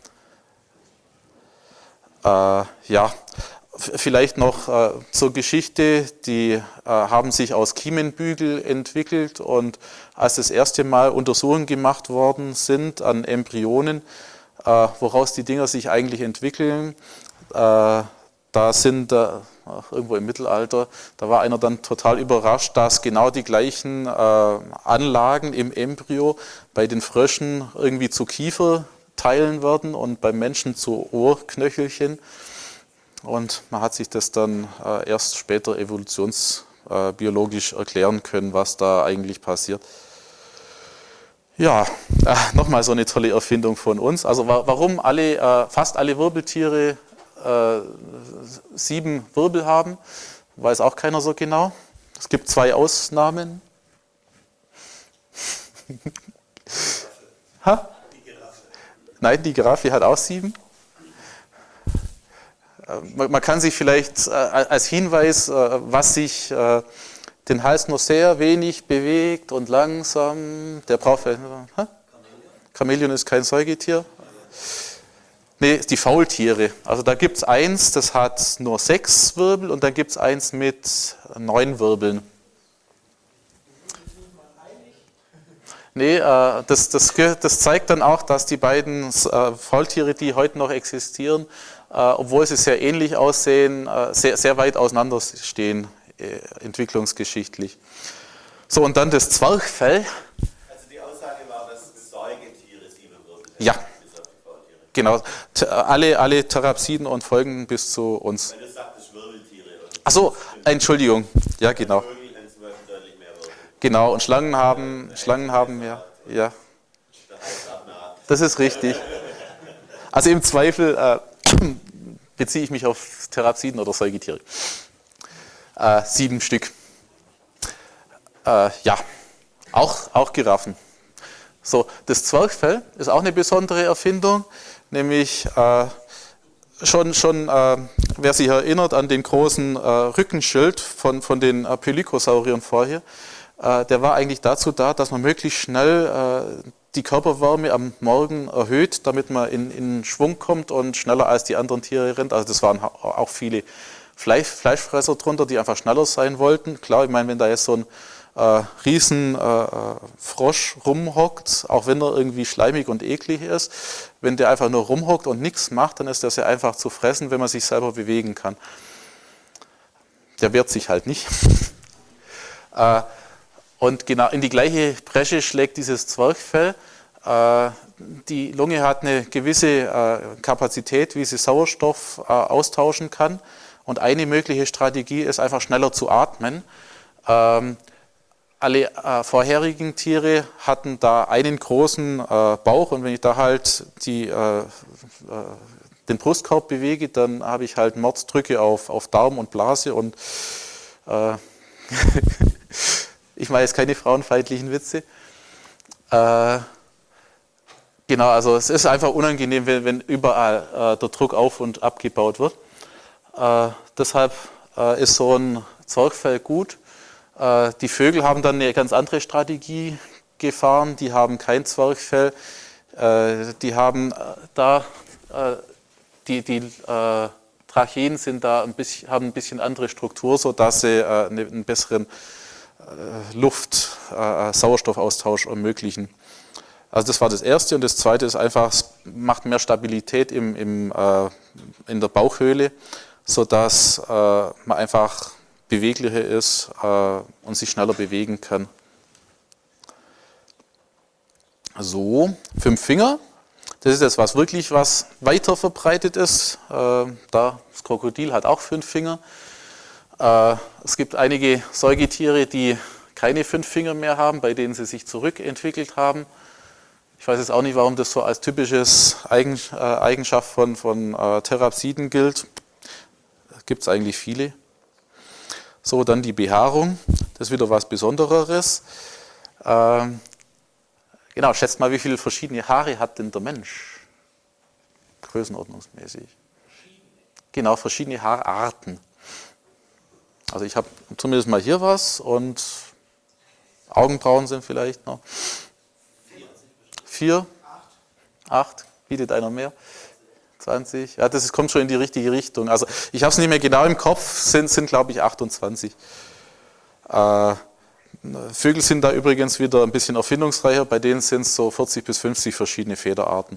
Äh, ja. Vielleicht noch äh, zur Geschichte, die äh, haben sich aus Kiemenbügel entwickelt und als das erste Mal Untersuchungen gemacht worden sind an Embryonen, äh, woraus die Dinger sich eigentlich entwickeln, äh, da sind äh, irgendwo im Mittelalter, da war einer dann total überrascht, dass genau die gleichen äh, Anlagen im Embryo bei den Fröschen irgendwie zu Kieferteilen werden und beim Menschen zu Ohrknöchelchen. Und man hat sich das dann äh, erst später evolutionsbiologisch äh, erklären können, was da eigentlich passiert. Ja, äh, nochmal so eine tolle Erfindung von uns. Also wa warum alle, äh, fast alle Wirbeltiere äh, sieben Wirbel haben, weiß auch keiner so genau. Es gibt zwei Ausnahmen. ha? Die Giraffe. Nein, die Giraffe hat auch sieben. Man kann sich vielleicht als Hinweis, was sich den Hals nur sehr wenig bewegt und langsam, der braucht vielleicht, Chamäleon ist kein Säugetier. Nee, die Faultiere. Also da gibt es eins, das hat nur sechs Wirbel und dann gibt es eins mit neun Wirbeln. Nee, äh, das, das, das zeigt dann auch, dass die beiden äh, Faultiere, die heute noch existieren, äh, obwohl sie sehr ähnlich aussehen, äh, sehr, sehr weit auseinander stehen, äh, entwicklungsgeschichtlich. So, und dann das Zwerchfell. Also die Aussage war, dass Säugetiere sieben Wirbel hätten, Ja. bis auf die Faultiere. Genau, T- alle, alle Therapsiden und Folgen bis zu uns. Weil du sagtest Wirbeltiere. Und Achso, Entschuldigung. Ja, genau. Vögel hätten zum Beispiel deutlich mehr Wirbel. Genau, und Schlangen haben, Schlangen haben mehr. Ja, Da heißt es Abnahme. das ist richtig. Also im Zweifel äh, beziehe ich mich auf Therapsiden oder Säugetiere. Äh, sieben Stück. Äh, ja, auch, auch Giraffen. So, das Zwerchfell ist auch eine besondere Erfindung, nämlich äh, schon, schon äh, wer sich erinnert an den großen äh, Rückenschild von, von den äh, Pelykosauriern vorher, äh, der war eigentlich dazu da, dass man möglichst schnell äh, die Körperwärme am Morgen erhöht, damit man in, in Schwung kommt und schneller als die anderen Tiere rennt. Also das waren auch viele Fleisch, Fleischfresser drunter, die einfach schneller sein wollten. Klar, ich meine, wenn da jetzt so ein äh, riesen äh, Frosch rumhockt, auch wenn er irgendwie schleimig und eklig ist, wenn der einfach nur rumhockt und nichts macht, dann ist das ja einfach zu fressen, wenn man sich selber bewegen kann. Der wehrt sich halt nicht. äh, und genau in die gleiche Bresche schlägt dieses Zwerchfell. Äh, die Lunge hat eine gewisse äh, Kapazität, wie sie Sauerstoff äh, austauschen kann. Und eine mögliche Strategie ist einfach schneller zu atmen. Ähm, alle äh, vorherigen Tiere hatten da einen großen äh, Bauch und wenn ich da halt die, äh, äh, den Brustkorb bewege, dann habe ich halt Mordsdrücke auf, auf Darm und Blase und äh, ich mache jetzt keine frauenfeindlichen Witze. Äh, genau, also es ist einfach unangenehm, wenn, wenn überall äh, der Druck auf- und abgebaut wird. Äh, deshalb äh, ist so ein Zwerchfell gut. Äh, die Vögel haben dann eine ganz andere Strategie gefahren. Die haben kein Zwerchfell. Äh, die haben äh, da, äh, die, die äh, Tracheen sind da ein bisschen, haben ein bisschen andere Struktur, sodass sie äh, eine, einen besseren äh, Luft-, äh, Sauerstoffaustausch ermöglichen. Also das war das Erste. Und das Zweite ist einfach, es macht mehr Stabilität im, im, äh, in der Bauchhöhle, sodass äh, man einfach beweglicher ist äh, und sich schneller bewegen kann. So, fünf Finger. Das ist jetzt was wirklich was weiter verbreitet ist. Äh, da, das Krokodil hat auch fünf Finger. Äh, es gibt einige Säugetiere, die keine fünf Finger mehr haben, bei denen sie sich zurückentwickelt haben. Ich weiß jetzt auch nicht, warum das so als typisches Eigen, äh, Eigenschaft von, von äh, Therapsiden gilt. Gibt es eigentlich viele. So, dann die Behaarung. Das ist wieder was Besondereres. Ähm, genau, schätzt mal, wie viele verschiedene Haare hat denn der Mensch? Größenordnungsmäßig. Genau, verschiedene Haararten. Also ich habe zumindest mal hier was und Augenbrauen sind vielleicht noch. Vier? Acht? Bietet einer mehr? zwanzig? Ja, das ist, kommt schon in die richtige Richtung. Also ich habe es nicht mehr genau im Kopf, sind, sind glaube ich achtundzwanzig. Äh, Vögel sind da übrigens wieder ein bisschen erfindungsreicher, bei denen sind es so vierzig bis fünfzig verschiedene Federarten.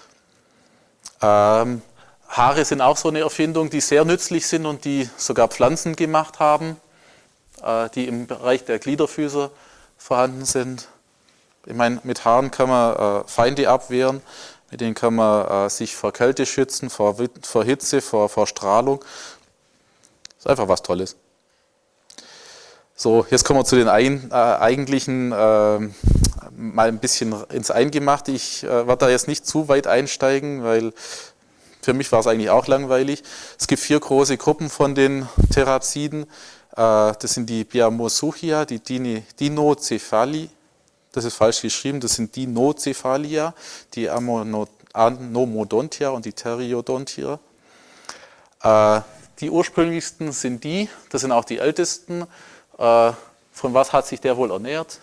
Ähm, Haare sind auch so eine Erfindung, die sehr nützlich sind und die sogar Pflanzen gemacht haben, äh, die im Bereich der Gliederfüßer vorhanden sind. Ich meine, mit Haaren kann man äh, Feinde abwehren, mit denen kann man äh, sich vor Kälte schützen, vor, vor Hitze, vor, vor Strahlung. Das ist einfach was Tolles. So, jetzt kommen wir zu den ein, äh, eigentlichen, äh, mal ein bisschen ins Eingemachte. Ich äh, werde da jetzt nicht zu weit einsteigen, weil für mich war es eigentlich auch langweilig. Es gibt vier große Gruppen von den Therapsiden. Äh, das sind die Biamosuchia, die Dinocephalia. Das ist falsch geschrieben, das sind die Nocephalia, die Anomodontia und die Theriodontia. Äh, die ursprünglichsten sind die, das sind auch die ältesten. Äh, von was hat sich der wohl ernährt?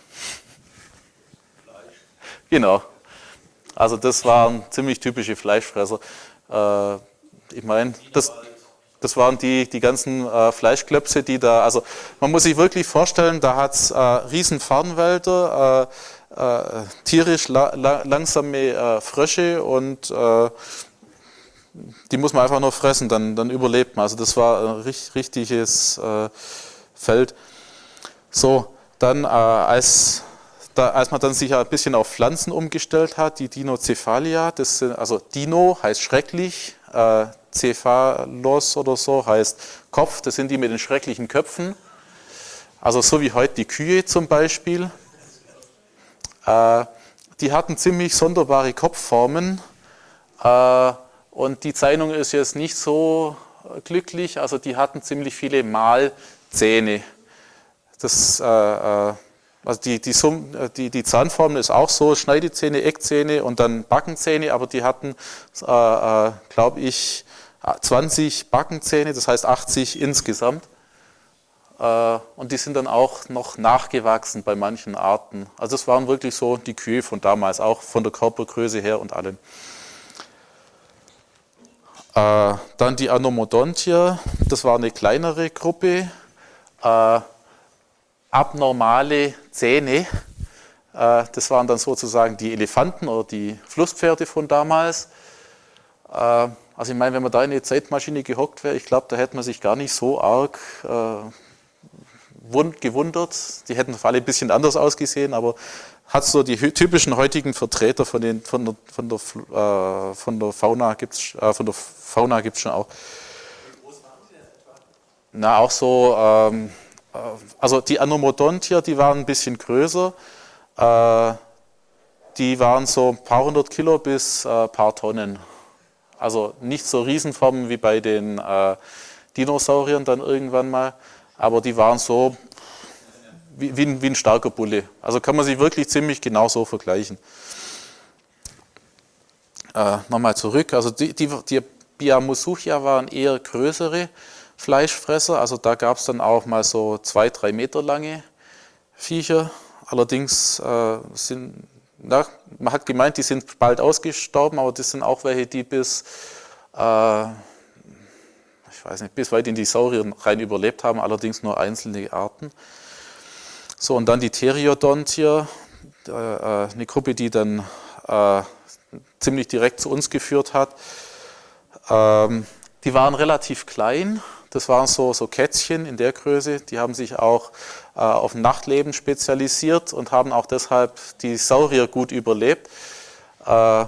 Fleisch. Genau. Also das waren ziemlich typische Fleischfresser. Äh, ich meine, das, das waren die, die ganzen äh, Fleischklöpse, die da, also man muss sich wirklich vorstellen, da hat es äh, riesen Farnwälder, äh, äh, tierisch la, la, langsame äh, Frösche und äh, die muss man einfach nur fressen, dann, dann überlebt man. Also das war ein richtig, richtiges äh, Feld. So, dann äh, als, da, als man dann sich ein bisschen auf Pflanzen umgestellt hat, die Dinocephalia, das sind, also Dino heißt schrecklich, äh, Cephalos oder so heißt Kopf, das sind die mit den schrecklichen Köpfen. Also so wie heute die Kühe zum Beispiel. Äh, die hatten ziemlich sonderbare Kopfformen. Äh, und die Zeichnung ist jetzt nicht so glücklich, also die hatten ziemlich viele Mahlzähne. Das, äh, äh, also die, die, die, die Zahnform ist auch so, Schneidezähne, Eckzähne und dann Backenzähne, aber die hatten, äh, äh, glaube ich, zwanzig Backenzähne, das heißt achtzig insgesamt. Äh, und die sind dann auch noch nachgewachsen bei manchen Arten. Also es waren wirklich so die Kühe von damals, auch von der Körpergröße her und allem. Äh, dann die Anomodontia, das war eine kleinere Gruppe. Äh, abnormale Zähne, äh, das waren dann sozusagen die Elefanten oder die Flusspferde von damals. Äh, also ich meine, wenn man da in eine Zeitmaschine gehockt wäre, ich glaube, da hätte man sich gar nicht so arg äh, wund, gewundert. Die hätten alle ein bisschen anders ausgesehen, aber hat so die typischen heutigen Vertreter von, den, von, der, von, der, äh, von der Fauna gibt's, äh, von der Fauna gibt es schon auch. Wie groß waren die denn etwa? Na, auch so, ähm, äh, also die Anomodontia, die waren ein bisschen größer. Äh, die waren so ein paar hundert Kilo bis ein äh, paar Tonnen. Also nicht so Riesenformen wie bei den äh, Dinosauriern dann irgendwann mal, aber die waren so wie, wie, ein, wie ein starker Bulle. Also kann man sich wirklich ziemlich genau so vergleichen. Äh, Nochmal zurück, also die, die, die Biamusuchia waren eher größere Fleischfresser, also da gab es dann auch mal so zwei, drei Meter lange Viecher. Allerdings äh, sind, na, man hat gemeint, die sind bald ausgestorben, aber das sind auch welche, die bis, äh, ich weiß nicht, bis weit in die Saurier rein überlebt haben, allerdings nur einzelne Arten. So, und dann die Theriodontia, äh, eine Gruppe, die dann äh, ziemlich direkt zu uns geführt hat. Ähm, die waren relativ klein, das waren so, so Kätzchen in der Größe, die haben sich auch äh, auf Nachtleben spezialisiert und haben auch deshalb die Saurier gut überlebt. Äh,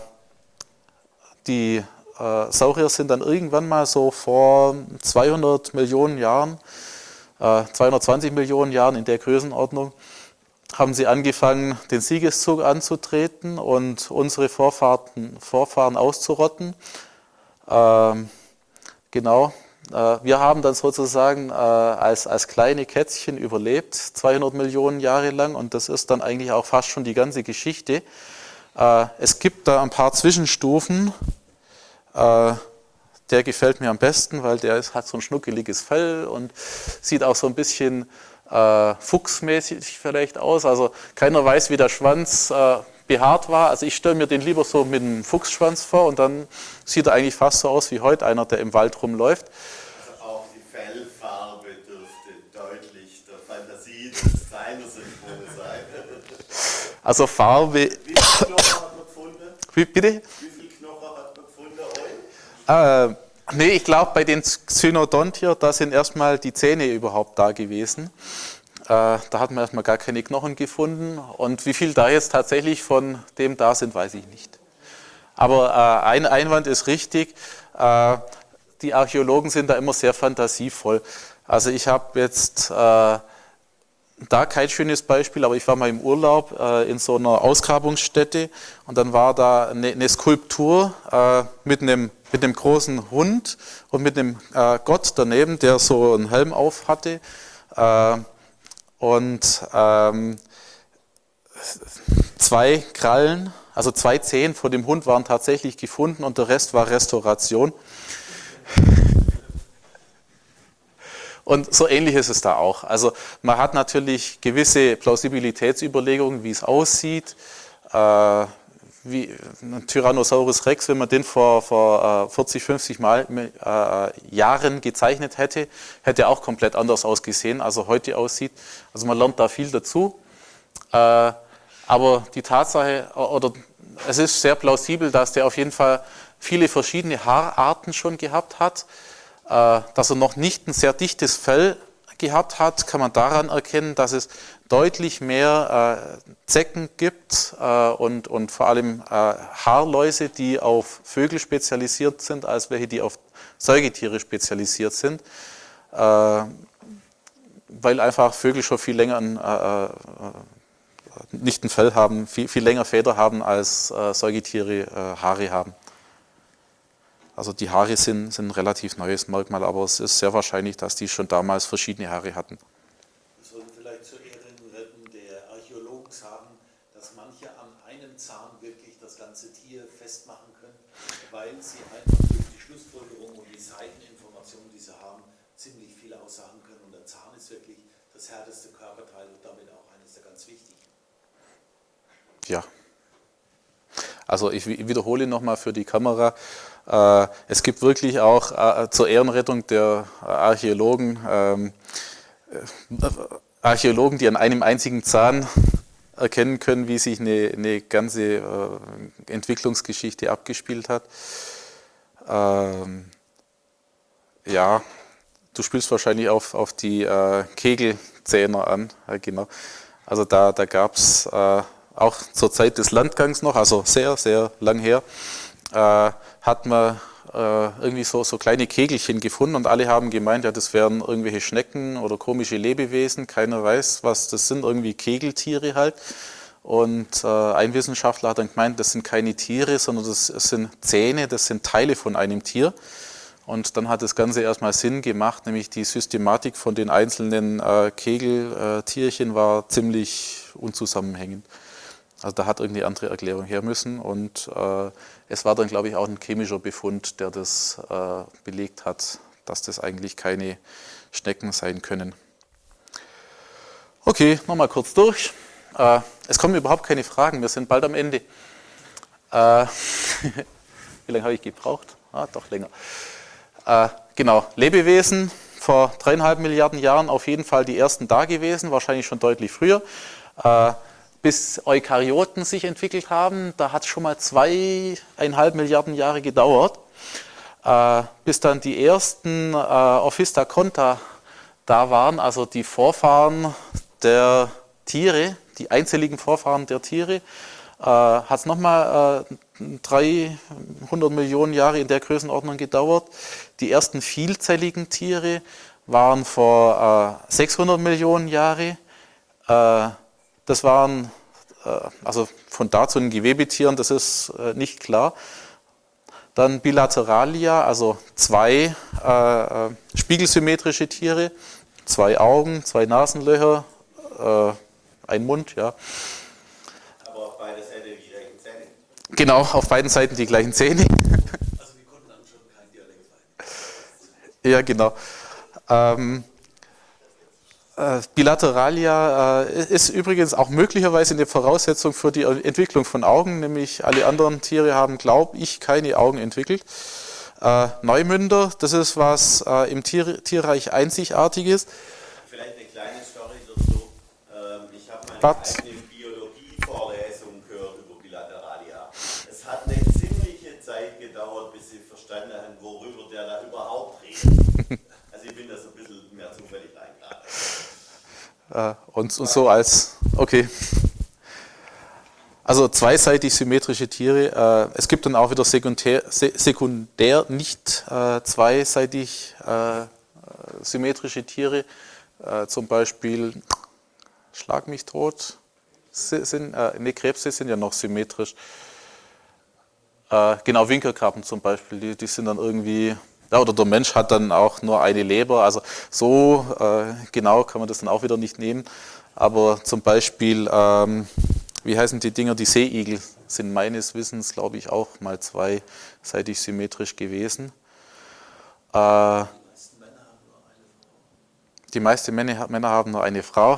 die äh, Saurier sind dann irgendwann mal so vor zweihundert Millionen Jahren, äh, zweihundertzwanzig Millionen Jahren in der Größenordnung, haben sie angefangen, den Siegeszug anzutreten und unsere Vorfahren, Vorfahren auszurotten. Ähm, genau, äh, wir haben dann sozusagen äh, als, als kleine Kätzchen überlebt, zweihundert Millionen Jahre lang, und das ist dann eigentlich auch fast schon die ganze Geschichte. Äh, es gibt da ein paar Zwischenstufen, äh, der gefällt mir am besten, weil der ist, hat so ein schnuckeliges Fell und sieht auch so ein bisschen äh, fuchsmäßig vielleicht aus. Also keiner weiß, wie der Schwanz äh, behaart war. Also ich stelle mir den lieber so mit einem Fuchsschwanz vor und dann sieht er eigentlich fast so aus wie heute einer, der im Wald rumläuft. Also auch die Fellfarbe dürfte deutlich der Fantasie des Zeichners entflohen sein. Also Farbe... Wie viele Knochen hat man gefunden? Wie, bitte? Wie viele Knochen hat man gefunden, Eulen? Äh, nee, ich glaube, bei den Cynodontia, da sind erstmal die Zähne überhaupt da gewesen. Äh, da hat man erstmal gar keine Knochen gefunden. Und wie viel da jetzt tatsächlich von dem da sind, weiß ich nicht. Aber äh, ein Einwand ist richtig. Äh, die Archäologen sind da immer sehr fantasievoll. Also ich habe jetzt äh, da kein schönes Beispiel, aber ich war mal im Urlaub äh, in so einer Ausgrabungsstätte und dann war da eine, eine Skulptur äh, mit, einem, mit einem großen Hund und mit einem äh, Gott daneben, der so einen Helm auf hatte. Äh, und ähm, zwei Krallen, also zwei Zehen von dem Hund waren tatsächlich gefunden und der Rest war Restauration. Und so ähnlich ist es da auch. Also man hat natürlich gewisse Plausibilitätsüberlegungen, wie es aussieht, äh, wie ein Tyrannosaurus Rex, wenn man den vor, vor vierzig, fünfzig Mal, äh, Jahren gezeichnet hätte, hätte auch komplett anders ausgesehen, als er heute aussieht. Also man lernt da viel dazu. Äh, aber die Tatsache, oder es ist sehr plausibel, dass der auf jeden Fall viele verschiedene Haararten schon gehabt hat. Äh, dass er noch nicht ein sehr dichtes Fell gehabt hat, kann man daran erkennen, dass es deutlich mehr äh, Zecken gibt äh, und, und vor allem äh, Haarläuse, die auf Vögel spezialisiert sind, als welche, die auf Säugetiere spezialisiert sind, äh, weil einfach Vögel schon viel länger ein, äh, nicht ein Fell haben, viel, viel länger Feder haben, als äh, Säugetiere äh, Haare haben. Also die Haare sind, sind ein relativ neues Merkmal, aber es ist sehr wahrscheinlich, dass die schon damals verschiedene Haare hatten. Wir sollten vielleicht zur Ehrenrettung der Archäologen sagen, dass manche an einem Zahn wirklich das ganze Tier festmachen können, weil sie einfach durch die Schlussfolgerung und die Seiteninformationen, die sie haben, ziemlich viel aussagen können. Und der Zahn ist wirklich das härteste Körperteil und damit auch eines der ganz wichtigen. Ja. Also ich wiederhole nochmal für die Kamera, äh, es gibt wirklich auch äh, zur Ehrenrettung der Archäologen, ähm, äh, Archäologen, die an einem einzigen Zahn erkennen können, wie sich eine, eine ganze äh, Entwicklungsgeschichte abgespielt hat. Ähm, ja, du spielst wahrscheinlich auf, auf die äh, Kegelzähner an, ja, genau. Also da, da gab es äh, auch zur Zeit des Landgangs noch, also sehr, sehr lang her, äh, hat man äh, irgendwie so, so kleine Kegelchen gefunden und alle haben gemeint, ja, das wären irgendwelche Schnecken oder komische Lebewesen, keiner weiß, was das sind, irgendwie Kegeltiere halt. Und äh, ein Wissenschaftler hat dann gemeint, das sind keine Tiere, sondern das sind Zähne, das sind Teile von einem Tier. Und dann hat das Ganze erstmal Sinn gemacht, nämlich die Systematik von den einzelnen äh, Kegeltierchen war ziemlich unzusammenhängend. Also da hat irgendeine andere Erklärung her müssen und äh, es war dann, glaube ich, auch ein chemischer Befund, der das äh, belegt hat, dass das eigentlich keine Schnecken sein können. Okay, nochmal kurz durch. Äh, es kommen überhaupt keine Fragen, wir sind bald am Ende. Äh, wie lange habe ich gebraucht? Ah, doch länger. Äh, genau, Lebewesen, vor dreieinhalb Milliarden Jahren auf jeden Fall die ersten da gewesen, wahrscheinlich schon deutlich früher. Äh, bis Eukaryoten sich entwickelt haben, da hat es schon mal zweieinhalb Milliarden Jahre gedauert, äh, bis dann die ersten äh, Ophistaconta da waren, also die Vorfahren der Tiere, die einzelligen Vorfahren der Tiere, äh, hat es nochmal äh, dreihundert Millionen Jahre in der Größenordnung gedauert. Die ersten vielzelligen Tiere waren vor äh, sechshundert Millionen Jahre. Äh, das waren, äh, also von da zu den Gewebetieren, das ist äh, nicht klar. Dann Bilateralia, also zwei äh, spiegelsymmetrische Tiere, zwei Augen, zwei Nasenlöcher, äh, ein Mund, ja. Aber auf beide Seiten die gleichen Zähne. Genau, auf beiden Seiten die gleichen Zähne. Also die konnten dann schon kein Dialekt sein. Ja, genau. Ähm, äh, Bilateralia äh, ist übrigens auch möglicherweise eine Voraussetzung für die Entwicklung von Augen, nämlich alle anderen Tiere haben, glaube ich, keine Augen entwickelt. Äh, Neumünder, das ist was äh, im Tier, Tierreich Einzigartiges. Vielleicht eine kleine Story dazu. Ähm, ich habe meine Was? eigene Biologie-Vorlesung gehört über Bilateralia. Es hat eine ziemliche Zeit gedauert, bis sie verstanden haben, worüber der da überhaupt redet. Also ich bin da so ein bisschen mehr zufällig reingeraten. Äh, und, und so als, okay. Also zweiseitig symmetrische Tiere. Äh, es gibt dann auch wieder sekundär, se, sekundär nicht äh, zweiseitig äh, symmetrische Tiere. Äh, zum Beispiel, schlag mich tot, sind, äh, ne, Krebse sind ja noch symmetrisch. Äh, genau, Winkelkrabben zum Beispiel, die, die sind dann irgendwie, ja, oder der Mensch hat dann auch nur eine Leber. Also so äh, genau kann man das dann auch wieder nicht nehmen. Aber zum Beispiel, ähm, wie heißen die Dinger? Die Seeigel sind meines Wissens, glaube ich, auch mal zweiseitig symmetrisch gewesen. Äh, die meisten Männer, Männer haben nur eine Frau.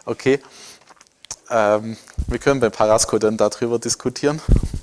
Okay. Ähm, wir können bei Parasco dann darüber diskutieren.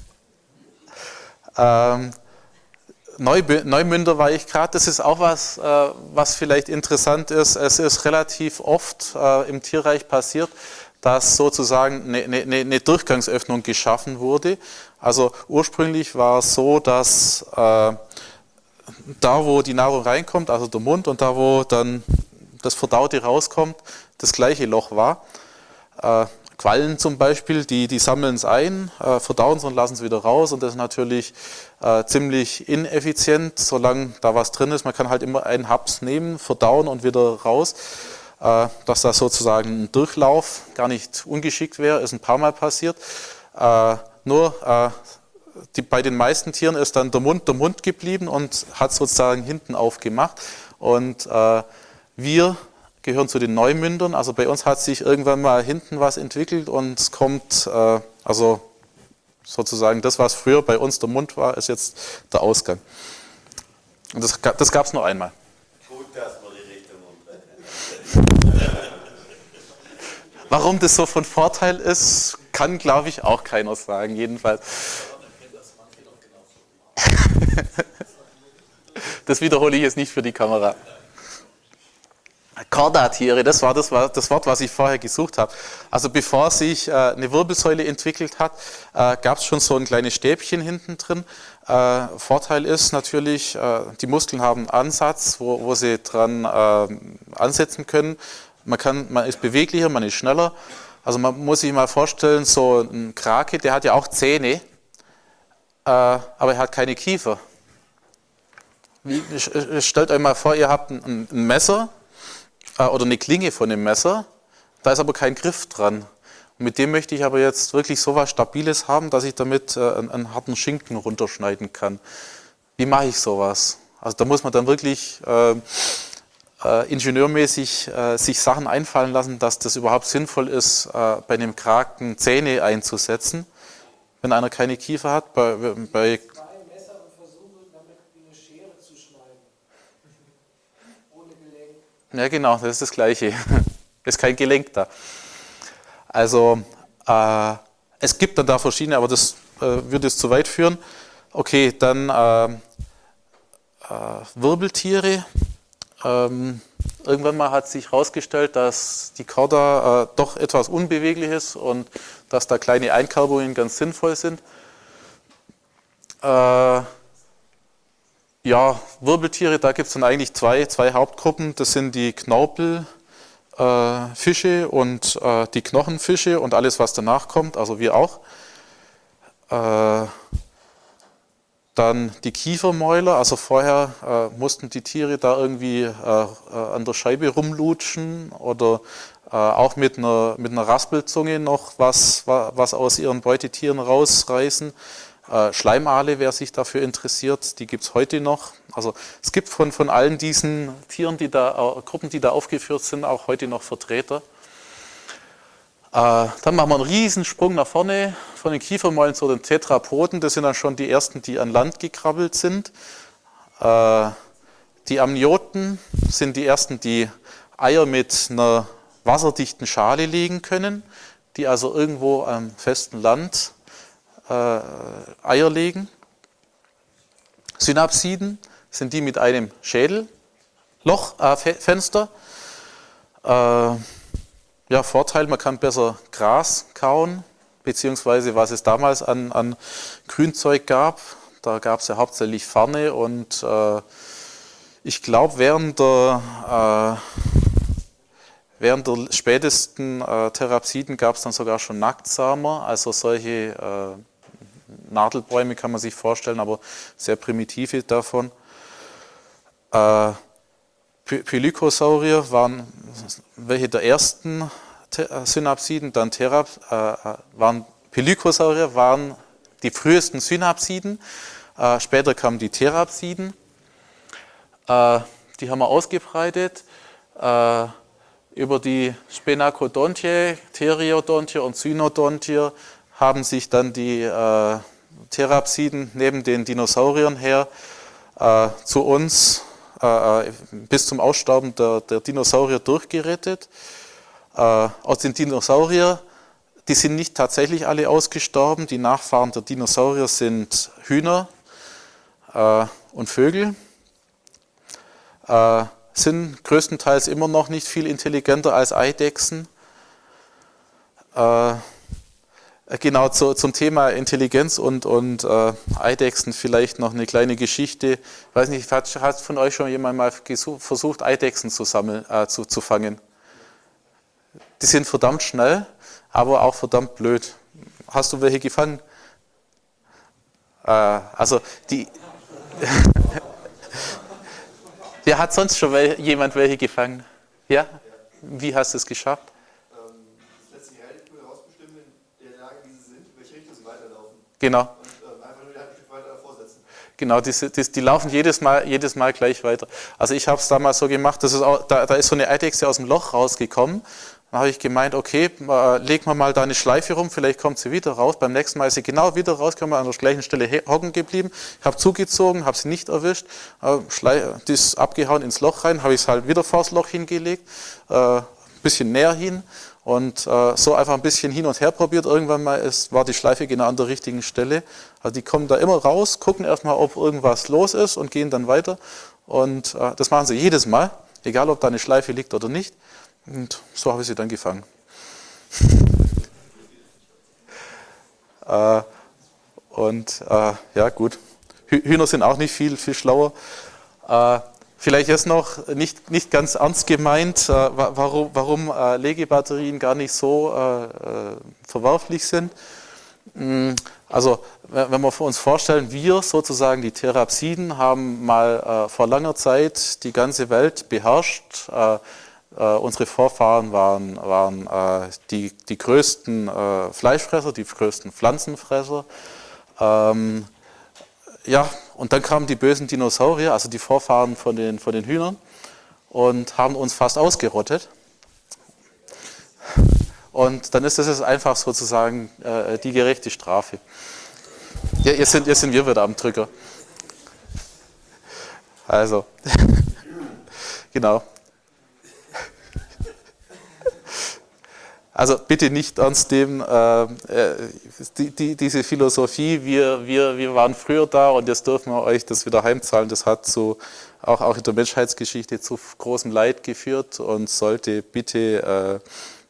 Ähm, Neubü- Neumünder war ich gerade, das ist auch was, äh, was vielleicht interessant ist. Es ist relativ oft äh, im Tierreich passiert, dass sozusagen eine, eine, eine Durchgangsöffnung geschaffen wurde. Also ursprünglich war es so, dass äh, da, wo die Nahrung reinkommt, also der Mund, und da, wo dann das Verdaute rauskommt, das gleiche Loch war. Äh, Quallen zum Beispiel, die, die sammeln es ein, äh, verdauen es und lassen es wieder raus, und das ist natürlich äh, ziemlich ineffizient, solange da was drin ist. Man kann halt immer einen Haps nehmen, verdauen und wieder raus. Äh, dass das sozusagen ein Durchlauf gar nicht ungeschickt wäre, ist ein paar Mal passiert. Äh, nur äh, die, bei den meisten Tieren ist dann der Mund der Mund geblieben und hat sozusagen hinten aufgemacht. Und äh, wir gehören zu den Neumündern. Also bei uns hat sich irgendwann mal hinten was entwickelt und es kommt, äh, also sozusagen das, was früher bei uns der Mund war, ist jetzt der Ausgang. Und das, das gab es nur einmal. Gut, dass wir die Richtung umdrehen. Warum das so von Vorteil ist, kann, glaube ich, auch keiner sagen, jedenfalls. Das wiederhole ich jetzt nicht für die Kamera. Chordatiere, das war das, das Wort, was ich vorher gesucht habe. Also bevor sich äh, eine Wirbelsäule entwickelt hat, äh, gab es schon so ein kleines Stäbchen hinten drin. Äh, Vorteil ist natürlich, äh, die Muskeln haben einen Ansatz, wo, wo sie dran äh, ansetzen können. Man, kann, man ist beweglicher, man ist schneller. Also man muss sich mal vorstellen, so ein Krake, der hat ja auch Zähne, äh, aber er hat keine Kiefer. Wie, stellt euch mal vor, ihr habt ein, ein Messer, oder eine Klinge von dem Messer, da ist aber kein Griff dran. Und mit dem möchte ich aber jetzt wirklich so was Stabiles haben, dass ich damit äh, einen, einen harten Schinken runterschneiden kann. Wie mache ich sowas? Also da muss man dann wirklich äh, äh, ingenieurmäßig äh, sich Sachen einfallen lassen, dass das überhaupt sinnvoll ist, äh, bei einem Kraken Zähne einzusetzen, wenn einer keine Kiefer hat. Bei, bei Messer und versuche damit wie eine Schere zu schneiden. Ohne Gelenk. Ja, genau, das ist das Gleiche. Es ist kein Gelenk da. Also, äh, es gibt dann da verschiedene, aber das äh, würde jetzt zu weit führen. Okay, dann äh, äh, Wirbeltiere. Ähm, irgendwann mal hat sich herausgestellt, dass die Chorda äh, doch etwas unbeweglich ist und dass da kleine Einkerbungen ganz sinnvoll sind. Äh, Ja, Wirbeltiere, da gibt es dann eigentlich zwei, zwei Hauptgruppen. Das sind die Knorpelfische äh, und äh, die Knochenfische und alles, was danach kommt, also wir auch. Äh, dann die Kiefermäuler, also vorher äh, mussten die Tiere da irgendwie äh, äh, an der Scheibe rumlutschen oder äh, auch mit einer, mit einer Raspelzunge noch was, was aus ihren Beutetieren rausreißen. Schleimaale, wer sich dafür interessiert, die gibt es heute noch. Also es gibt von, von allen diesen Tieren, die da, äh, Gruppen, die da aufgeführt sind, auch heute noch Vertreter. Äh, dann machen wir einen Riesensprung nach vorne von den Kiefermäulen zu den Tetrapoden. Das sind dann schon die ersten, die an Land gekrabbelt sind. Äh, die Amnioten sind die ersten, die Eier mit einer wasserdichten Schale legen können, die also irgendwo am festen Land Äh, Eier legen. Synapsiden sind die mit einem Schädelloch, äh, Fenster. Äh, ja, Vorteil, man kann besser Gras kauen, beziehungsweise was es damals an, an Grünzeug gab. Da gab es ja hauptsächlich Farne und äh, ich glaube, während der äh, Während der spätesten äh, Therapsiden gab es dann sogar schon Nacktsamer, also solche äh, Nadelbäume kann man sich vorstellen, aber sehr primitive davon. Äh, Pelycosaurier waren welche der ersten Synapsiden, dann Therap, äh, waren Pelycosaurier waren die frühesten Synapsiden, äh, später kamen die Therapsiden, äh, die haben wir ausgebreitet. Äh, Über die Spenacodontie, Theriodontie und Cynodontie haben sich dann die äh, Therapsiden neben den Dinosauriern her äh, zu uns äh, bis zum Aussterben der, der Dinosaurier durchgerettet. äh, aus den Dinosauriern, die sind nicht tatsächlich alle ausgestorben. Die Nachfahren der Dinosaurier sind Hühner äh, und Vögel. Äh, sind größtenteils immer noch nicht viel intelligenter als Eidechsen. Äh, genau zu, zum Thema Intelligenz und, und äh, Eidechsen vielleicht noch eine kleine Geschichte. Ich weiß nicht, hat, hat von euch schon jemand mal gesucht, versucht, Eidechsen zu, sammeln, äh, zu, zu fangen? Die sind verdammt schnell, aber auch verdammt blöd. Hast du welche gefangen? Äh, also die... Ja, hat sonst schon wel, jemand welche gefangen? Ja? Wie hast du es geschafft? Das lässt sich relativ gut herausbestimmen, in der Lage, wie sie sind, in welche Richtung sie weiterlaufen. Genau. Und ähm, einfach nur die halbe Stück weiter davor setzen. Genau, die, die, die laufen jedes Mal, jedes Mal gleich weiter. Also ich habe es damals so gemacht, das ist auch, da, da ist so eine Eidechse aus dem Loch rausgekommen. Dann habe ich gemeint, okay, äh, leg mal mal da eine Schleife rum, vielleicht kommt sie wieder raus. Beim nächsten Mal ist sie genau wieder rausgekommen, an der gleichen Stelle hocken geblieben. Ich habe zugezogen, habe sie nicht erwischt, äh, die ist abgehauen ins Loch rein, habe ich es halt wieder vors Loch hingelegt, äh, ein bisschen näher hin und äh, so einfach ein bisschen hin und her probiert. Irgendwann mal ist, war die Schleife genau an der richtigen Stelle. Also die kommen da immer raus, gucken erstmal, ob irgendwas los ist und gehen dann weiter. Und äh, das machen sie jedes Mal, egal ob da eine Schleife liegt oder nicht. Und so habe ich sie dann gefangen. äh, und äh, ja gut, Hühner sind auch nicht viel, viel schlauer. Äh, vielleicht jetzt noch nicht, nicht ganz ernst gemeint, äh, warum, warum äh, Legebatterien gar nicht so äh, äh, verwerflich sind. Also wenn wir uns vorstellen, wir sozusagen die Therapsiden haben mal äh, vor langer Zeit die ganze Welt beherrscht. Äh, Äh, unsere Vorfahren waren, waren äh, die, die größten äh, Fleischfresser, die größten Pflanzenfresser. Ähm, ja, und dann kamen die bösen Dinosaurier, also die Vorfahren von den, von den Hühnern, und haben uns fast ausgerottet. Und dann ist das jetzt einfach sozusagen äh, die gerechte Strafe. Ja, jetzt sind, jetzt sind wir wieder am Drücker. Also, genau. Also bitte nicht ernst nehmen, äh, die, die, diese Philosophie, wir, wir, wir waren früher da und jetzt dürfen wir euch das wieder heimzahlen, das hat zu, auch, auch in der Menschheitsgeschichte zu großem Leid geführt und sollte bitte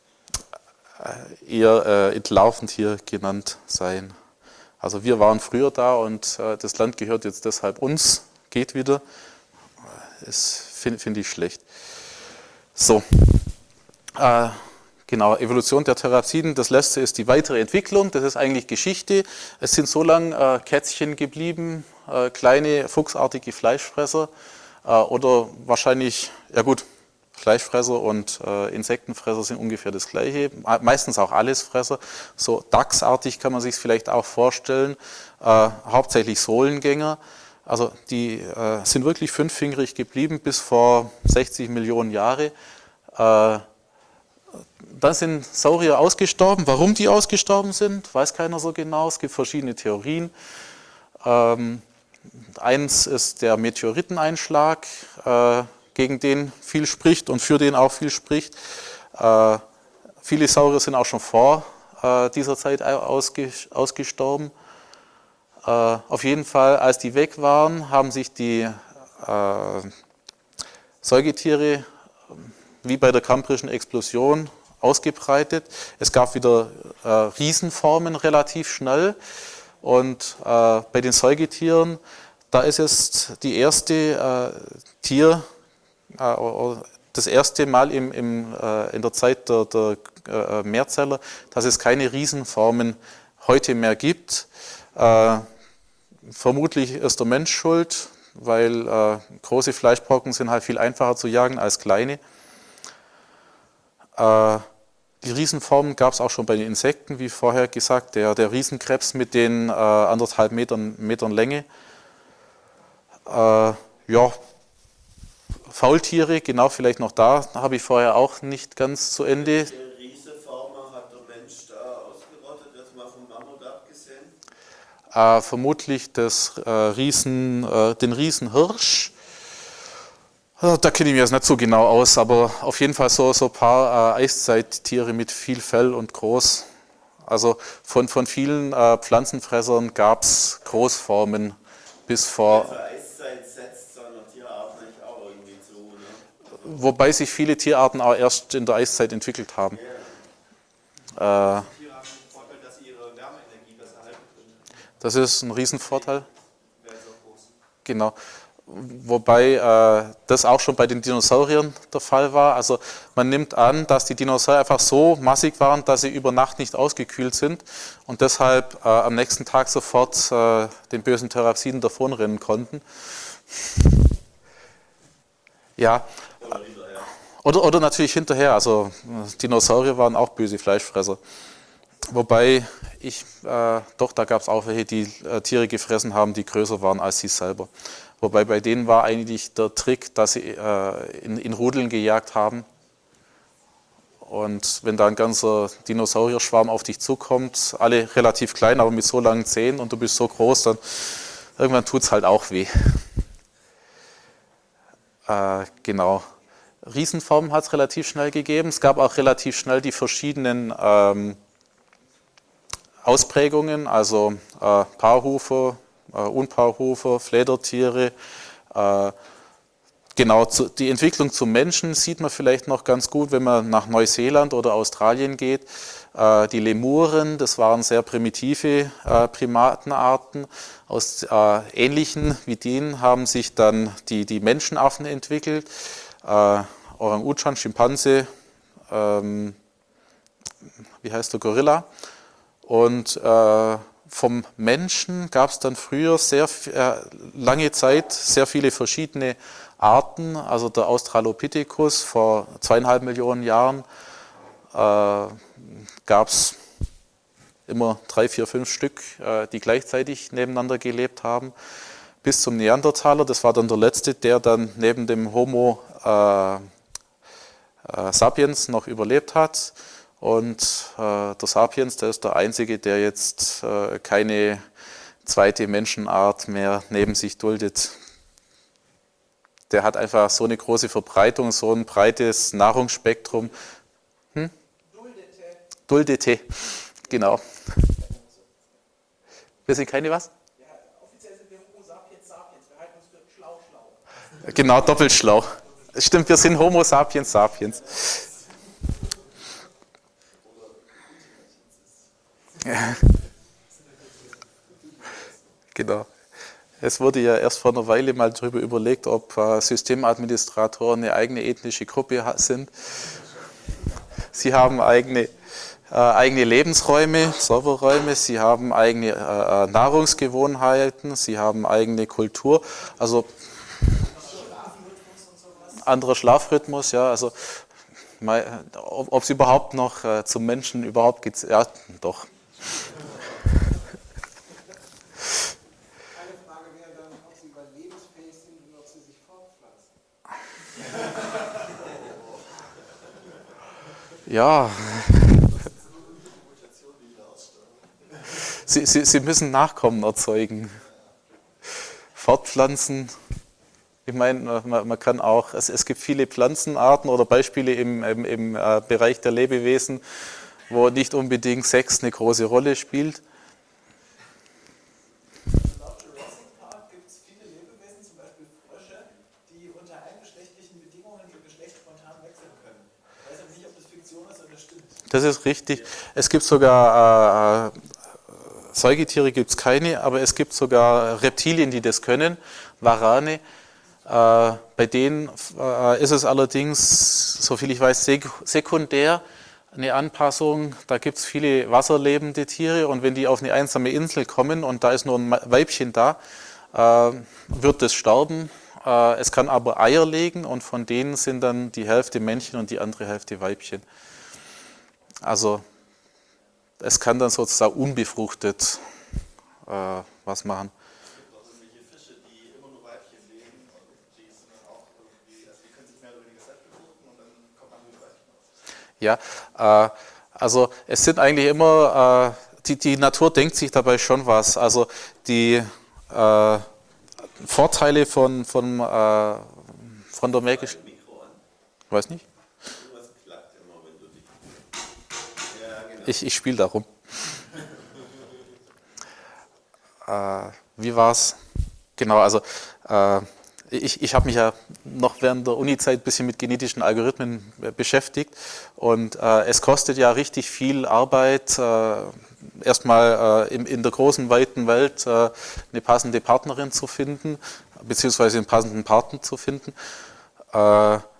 äh, eher äh, entlarvend hier genannt sein. Also wir waren früher da und äh, das Land gehört jetzt deshalb uns, geht wieder. Das finde find ich schlecht. So. Äh, Genau, Evolution der Therapsiden, das letzte ist die weitere Entwicklung, das ist eigentlich Geschichte. Es sind so lange äh, Kätzchen geblieben, äh, kleine fuchsartige Fleischfresser äh, oder wahrscheinlich, ja gut, Fleischfresser und äh, Insektenfresser sind ungefähr das gleiche, meistens auch Allesfresser, so Dachsartig kann man sich vielleicht auch vorstellen, äh, hauptsächlich Sohlengänger. Also die äh, sind wirklich fünffingerig geblieben bis vor sechzig Millionen Jahre. Äh, Dann sind Saurier ausgestorben. Warum die ausgestorben sind, weiß keiner so genau. Es gibt verschiedene Theorien. Ähm, eins ist der Meteoriteneinschlag, äh, gegen den viel spricht und für den auch viel spricht. Äh, viele Saurier sind auch schon vor äh, dieser Zeit ausge, ausgestorben. Äh, auf jeden Fall, als die weg waren, haben sich die äh, Säugetiere wie bei der Kambrischen Explosion ausgebreitet. Es gab wieder äh, Riesenformen relativ schnell und äh, bei den Säugetieren, da ist es die erste äh, Tier, äh, das erste Mal im, im, äh, in der Zeit der, der äh, Mehrzeller, dass es keine Riesenformen heute mehr gibt. Äh, vermutlich ist der Mensch schuld, weil äh, große Fleischbrocken sind halt viel einfacher zu jagen als kleine. Die Riesenformen gab es auch schon bei den Insekten, wie vorher gesagt, der, der Riesenkrebs mit den äh, anderthalb Metern, Metern Länge. Äh, ja, Faultiere, genau, vielleicht noch da, habe ich vorher auch nicht ganz zu Ende. Der Riesenfarmer hat der Mensch da ausgerottet, jetzt mal vom Mammut abgesehen? Äh, vermutlich das, äh, Riesen, äh, den Riesenhirsch. Da kenne ich mich jetzt nicht so genau aus, aber auf jeden Fall so, so ein paar äh, Eiszeittiere mit viel Fell und groß. Also von, von vielen äh, Pflanzenfressern gab es Großformen bis vor, Also Eiszeit setzt so einer Tierart nicht auch irgendwie zu, ne? wobei sich viele Tierarten auch erst in der Eiszeit entwickelt haben. Äh, Tiere haben den Vorteil, dass sie ihre Wärmeenergie besser halten können. das ist ein Riesenvorteil. Werden so groß. Genau. Wobei äh, das auch schon bei den Dinosauriern der Fall war. Also man nimmt an, dass die Dinosaurier einfach so massig waren, dass sie über Nacht nicht ausgekühlt sind und deshalb äh, am nächsten Tag sofort äh, den bösen Therapsiden davonrennen konnten. Ja. Oder hinterher. Oder, oder natürlich hinterher. Also äh, Dinosaurier waren auch böse Fleischfresser. Wobei ich, äh, doch, da gab es auch welche, die äh, Tiere gefressen haben, die größer waren als sie selber. Wobei bei denen war eigentlich der Trick, dass sie äh, in, in Rudeln gejagt haben. Und wenn da ein ganzer Dinosaurierschwarm auf dich zukommt, alle relativ klein, aber mit so langen Zähnen und du bist so groß, dann irgendwann tut es halt auch weh. Äh, genau. Riesenformen hat es relativ schnell gegeben. Es gab auch relativ schnell die verschiedenen ähm, Ausprägungen, also äh, Paarhufer, äh, Unpaarhufer, Fledertiere. Äh, genau, zu, die Entwicklung zum Menschen sieht man vielleicht noch ganz gut, wenn man nach Neuseeland oder Australien geht. Äh, die Lemuren, das waren sehr primitive äh, Primatenarten. Aus äh, ähnlichen wie denen haben sich dann die, die Menschenaffen entwickelt. Äh, Orang-Utan, Schimpanse, ähm, wie heißt der, Gorilla. Und äh, vom Menschen gab es dann früher sehr äh, lange Zeit sehr viele verschiedene Arten. Also der Australopithecus vor zweieinhalb Millionen Jahren äh, gab es immer drei, vier, fünf Stück, äh, die gleichzeitig nebeneinander gelebt haben. Bis zum Neandertaler, das war dann der letzte, der dann neben dem Homo äh, äh, sapiens noch überlebt hat. Und äh, der Sapiens, der ist der einzige, der jetzt äh, keine zweite Menschenart mehr neben sich duldet. Der hat einfach so eine große Verbreitung, so ein breites Nahrungsspektrum. Hm? Duldete. Duldete, genau. Wir sind keine was? Ja, offiziell sind wir Homo sapiens sapiens. Wir halten uns für schlau schlau. Genau, doppelt schlau. Stimmt, wir sind Homo sapiens sapiens. Ja. Genau. Es wurde ja erst vor einer Weile mal darüber überlegt, ob äh, Systemadministratoren eine eigene ethnische Gruppe ha- sind. Sie haben eigene, äh, eigene Lebensräume, Serverräume, sie haben eigene äh, Nahrungsgewohnheiten, sie haben eigene Kultur. Also anderer Schlafrhythmus, ja, also mal, ob, ob es überhaupt noch äh, zum Menschen überhaupt geht, ja, doch. Eine Frage wäre dann, ob sie überlebensfähig sind und ob sie sich fortpflanzen. Ja. Sie, sie, sie müssen Nachkommen erzeugen. Fortpflanzen. Ich meine, man, man kann auch, es, es gibt viele Pflanzenarten oder Beispiele im, im, im äh, Bereich der Lebewesen, wo nicht unbedingt Sex eine große Rolle spielt. Laut Jurassic Park gibt es viele Lebewesen, zum Beispiel Frösche, die unter eingeschlechtlichen Bedingungen ihr Geschlecht spontan wechseln können. Ich weiß aber nicht, ob das Fiktion ist oder stimmt. Das ist richtig. Es gibt sogar, äh, Säugetiere gibt es keine, aber es gibt sogar Reptilien, die das können, Warane. Äh, bei denen äh, ist es allerdings, soviel ich weiß, sek- sekundär eine Anpassung. Da gibt es viele wasserlebende Tiere und wenn die auf eine einsame Insel kommen und da ist nur ein Weibchen da, äh, wird es sterben. Äh, es kann aber Eier legen und von denen sind dann die Hälfte Männchen und die andere Hälfte Weibchen. Also es kann dann sozusagen unbefruchtet äh, was machen. Es gibt auch irgendwelche Fische, die immer nur Weibchen leben und die sind dann auch irgendwie, also die können sich mehr oder weniger selbst befruchten und dann kommt man mit Weibchen raus. Ja, äh, also es sind eigentlich immer, äh, die, die Natur denkt sich dabei schon was. Also die äh, Vorteile von, von, äh, von der Mähgesch... Mikro an. Weiß nicht. Irgendwas klackt immer, wenn du dich... Ja, genau. Ich, ich spiele darum. äh, wie war's? Genau, also äh, ich, ich habe mich ja noch während der Uni-Zeit ein bisschen mit genetischen Algorithmen beschäftigt und äh, es kostet ja richtig viel Arbeit, äh, erstmal äh, in, in der großen, weiten Welt äh, eine passende Partnerin zu finden, beziehungsweise einen passenden Partner zu finden. Äh, äh,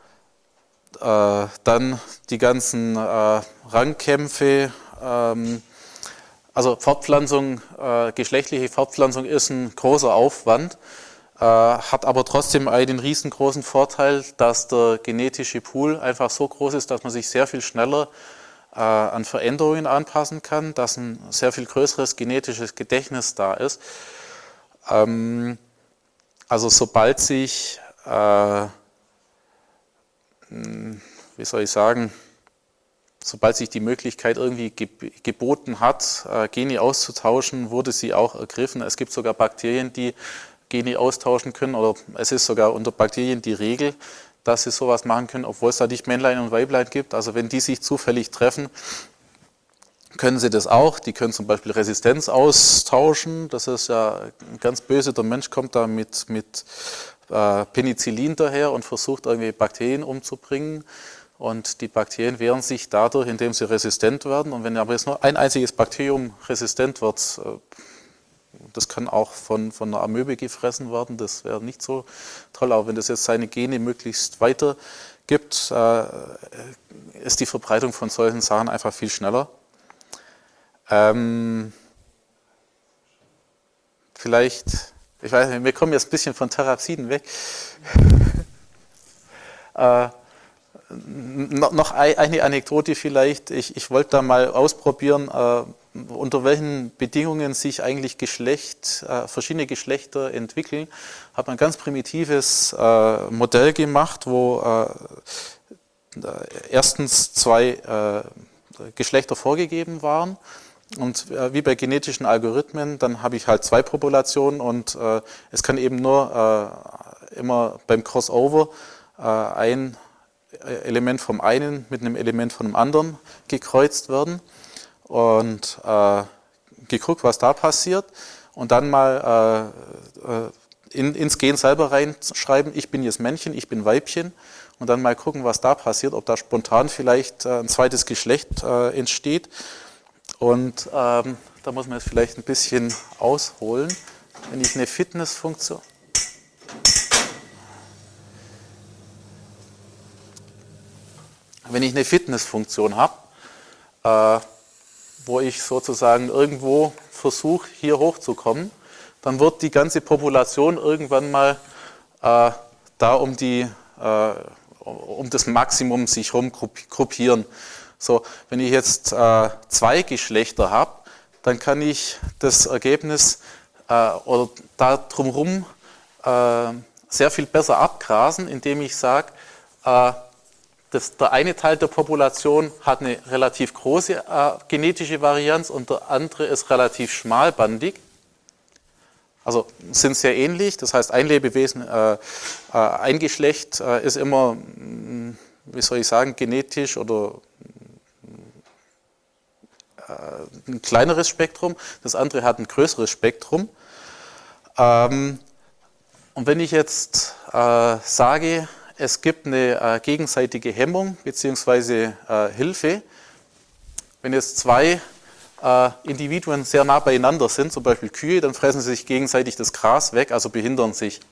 dann die ganzen äh, Rangkämpfe, ähm, also Fortpflanzung, äh, geschlechtliche Fortpflanzung ist ein großer Aufwand, äh, hat aber trotzdem einen riesengroßen Vorteil, dass der genetische Pool einfach so groß ist, dass man sich sehr viel schneller äh, an Veränderungen anpassen kann, dass ein sehr viel größeres genetisches Gedächtnis da ist. Ähm, also sobald sich, äh, wie soll ich sagen, sobald sich die Möglichkeit irgendwie geboten hat, Gene auszutauschen, wurde sie auch ergriffen. Es gibt sogar Bakterien, die Gene austauschen können, oder es ist sogar unter Bakterien die Regel, dass sie sowas machen können, obwohl es da nicht Männlein und Weiblein gibt. Also wenn die sich zufällig treffen, können sie das auch. Die können zum Beispiel Resistenz austauschen. Das ist ja ganz böse. Der Mensch kommt da mit, mit äh, Penicillin daher und versucht irgendwie Bakterien umzubringen. Und die Bakterien wehren sich dadurch, indem sie resistent werden. Und wenn aber jetzt nur ein einziges Bakterium resistent wird, das kann auch von, von einer Amöbe gefressen werden, das wäre nicht so toll. Aber wenn das jetzt seine Gene möglichst weitergibt, äh, ist die Verbreitung von solchen Sachen einfach viel schneller. Ähm, vielleicht, ich weiß nicht, wir kommen jetzt ein bisschen von Therapsiden weg. äh, Noch eine Anekdote vielleicht. Ich, ich wollte da mal ausprobieren, äh, unter welchen Bedingungen sich eigentlich Geschlecht, äh, verschiedene Geschlechter entwickeln. Habe ein ganz primitives äh, Modell gemacht, wo äh, erstens zwei äh, Geschlechter vorgegeben waren. Und äh, wie bei genetischen Algorithmen, dann habe ich halt zwei Populationen und äh, es kann eben nur äh, immer beim Crossover äh, ein Element vom einen mit einem Element von dem anderen gekreuzt werden und äh, geguckt, was da passiert und dann mal äh, in, ins Gen selber reinschreiben, ich bin jetzt Männchen, ich bin Weibchen und dann mal gucken, was da passiert, ob da spontan vielleicht äh, ein zweites Geschlecht äh, entsteht und ähm, da muss man jetzt vielleicht ein bisschen ausholen, wenn ich eine Fitnessfunktion... Wenn ich eine Fitnessfunktion habe, äh, wo ich sozusagen irgendwo versuche, hier hochzukommen, dann wird die ganze Population irgendwann mal äh, da um, die, äh, um das Maximum sich herum gruppieren. So, wenn ich jetzt äh, zwei Geschlechter habe, dann kann ich das Ergebnis äh, oder da drumherum äh, sehr viel besser abgrasen, indem ich sage, äh, Das, der eine Teil der Population hat eine relativ große äh, genetische Varianz und der andere ist relativ schmalbandig. Also sind sehr ähnlich, das heißt ein Lebewesen, äh, äh, ein Geschlecht äh, ist immer, mh, wie soll ich sagen, genetisch oder äh, ein kleineres Spektrum, das andere hat ein größeres Spektrum. Ähm, und wenn ich jetzt äh, sage, es gibt eine äh, gegenseitige Hemmung bzw. Äh, Hilfe. Wenn jetzt zwei äh, Individuen sehr nah beieinander sind, zum Beispiel Kühe, dann fressen sie sich gegenseitig das Gras weg, also behindern sich.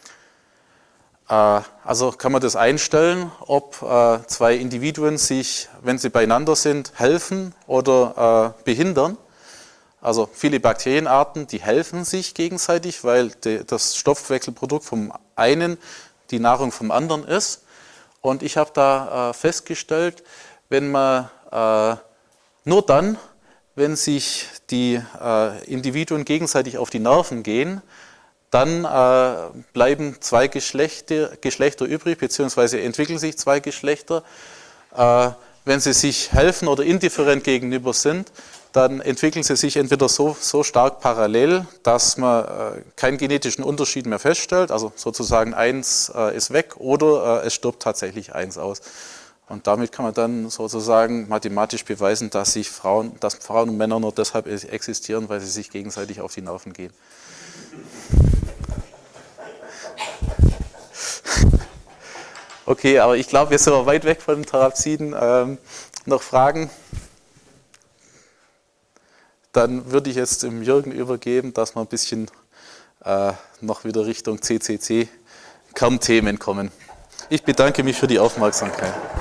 Äh, also kann man das einstellen, ob äh, zwei Individuen sich, wenn sie beieinander sind, helfen oder äh, behindern. Also viele Bakterienarten, die helfen sich gegenseitig, weil die, das Stoffwechselprodukt vom einen die Nahrung vom anderen ist. Und ich habe da äh, festgestellt, wenn man äh, nur dann, wenn sich die äh, Individuen gegenseitig auf die Nerven gehen, dann äh, bleiben zwei Geschlechter, Geschlechter übrig, beziehungsweise entwickeln sich zwei Geschlechter. Äh, wenn sie sich helfen oder indifferent gegenüber sind, dann entwickeln sie sich entweder so, so stark parallel, dass man äh, keinen genetischen Unterschied mehr feststellt, also sozusagen eins äh, ist weg, oder äh, es stirbt tatsächlich eins aus. Und damit kann man dann sozusagen mathematisch beweisen, dass sich Frauen, dass Frauen und Männer nur deshalb existieren, weil sie sich gegenseitig auf die Nerven gehen. Okay, aber ich glaube, wir sind weit weg von den Therapsiden. Ähm, noch Fragen? Dann würde ich jetzt dem Jürgen übergeben, dass wir ein bisschen äh, noch wieder Richtung C C C-Kernthemen kommen. Ich bedanke mich für die Aufmerksamkeit.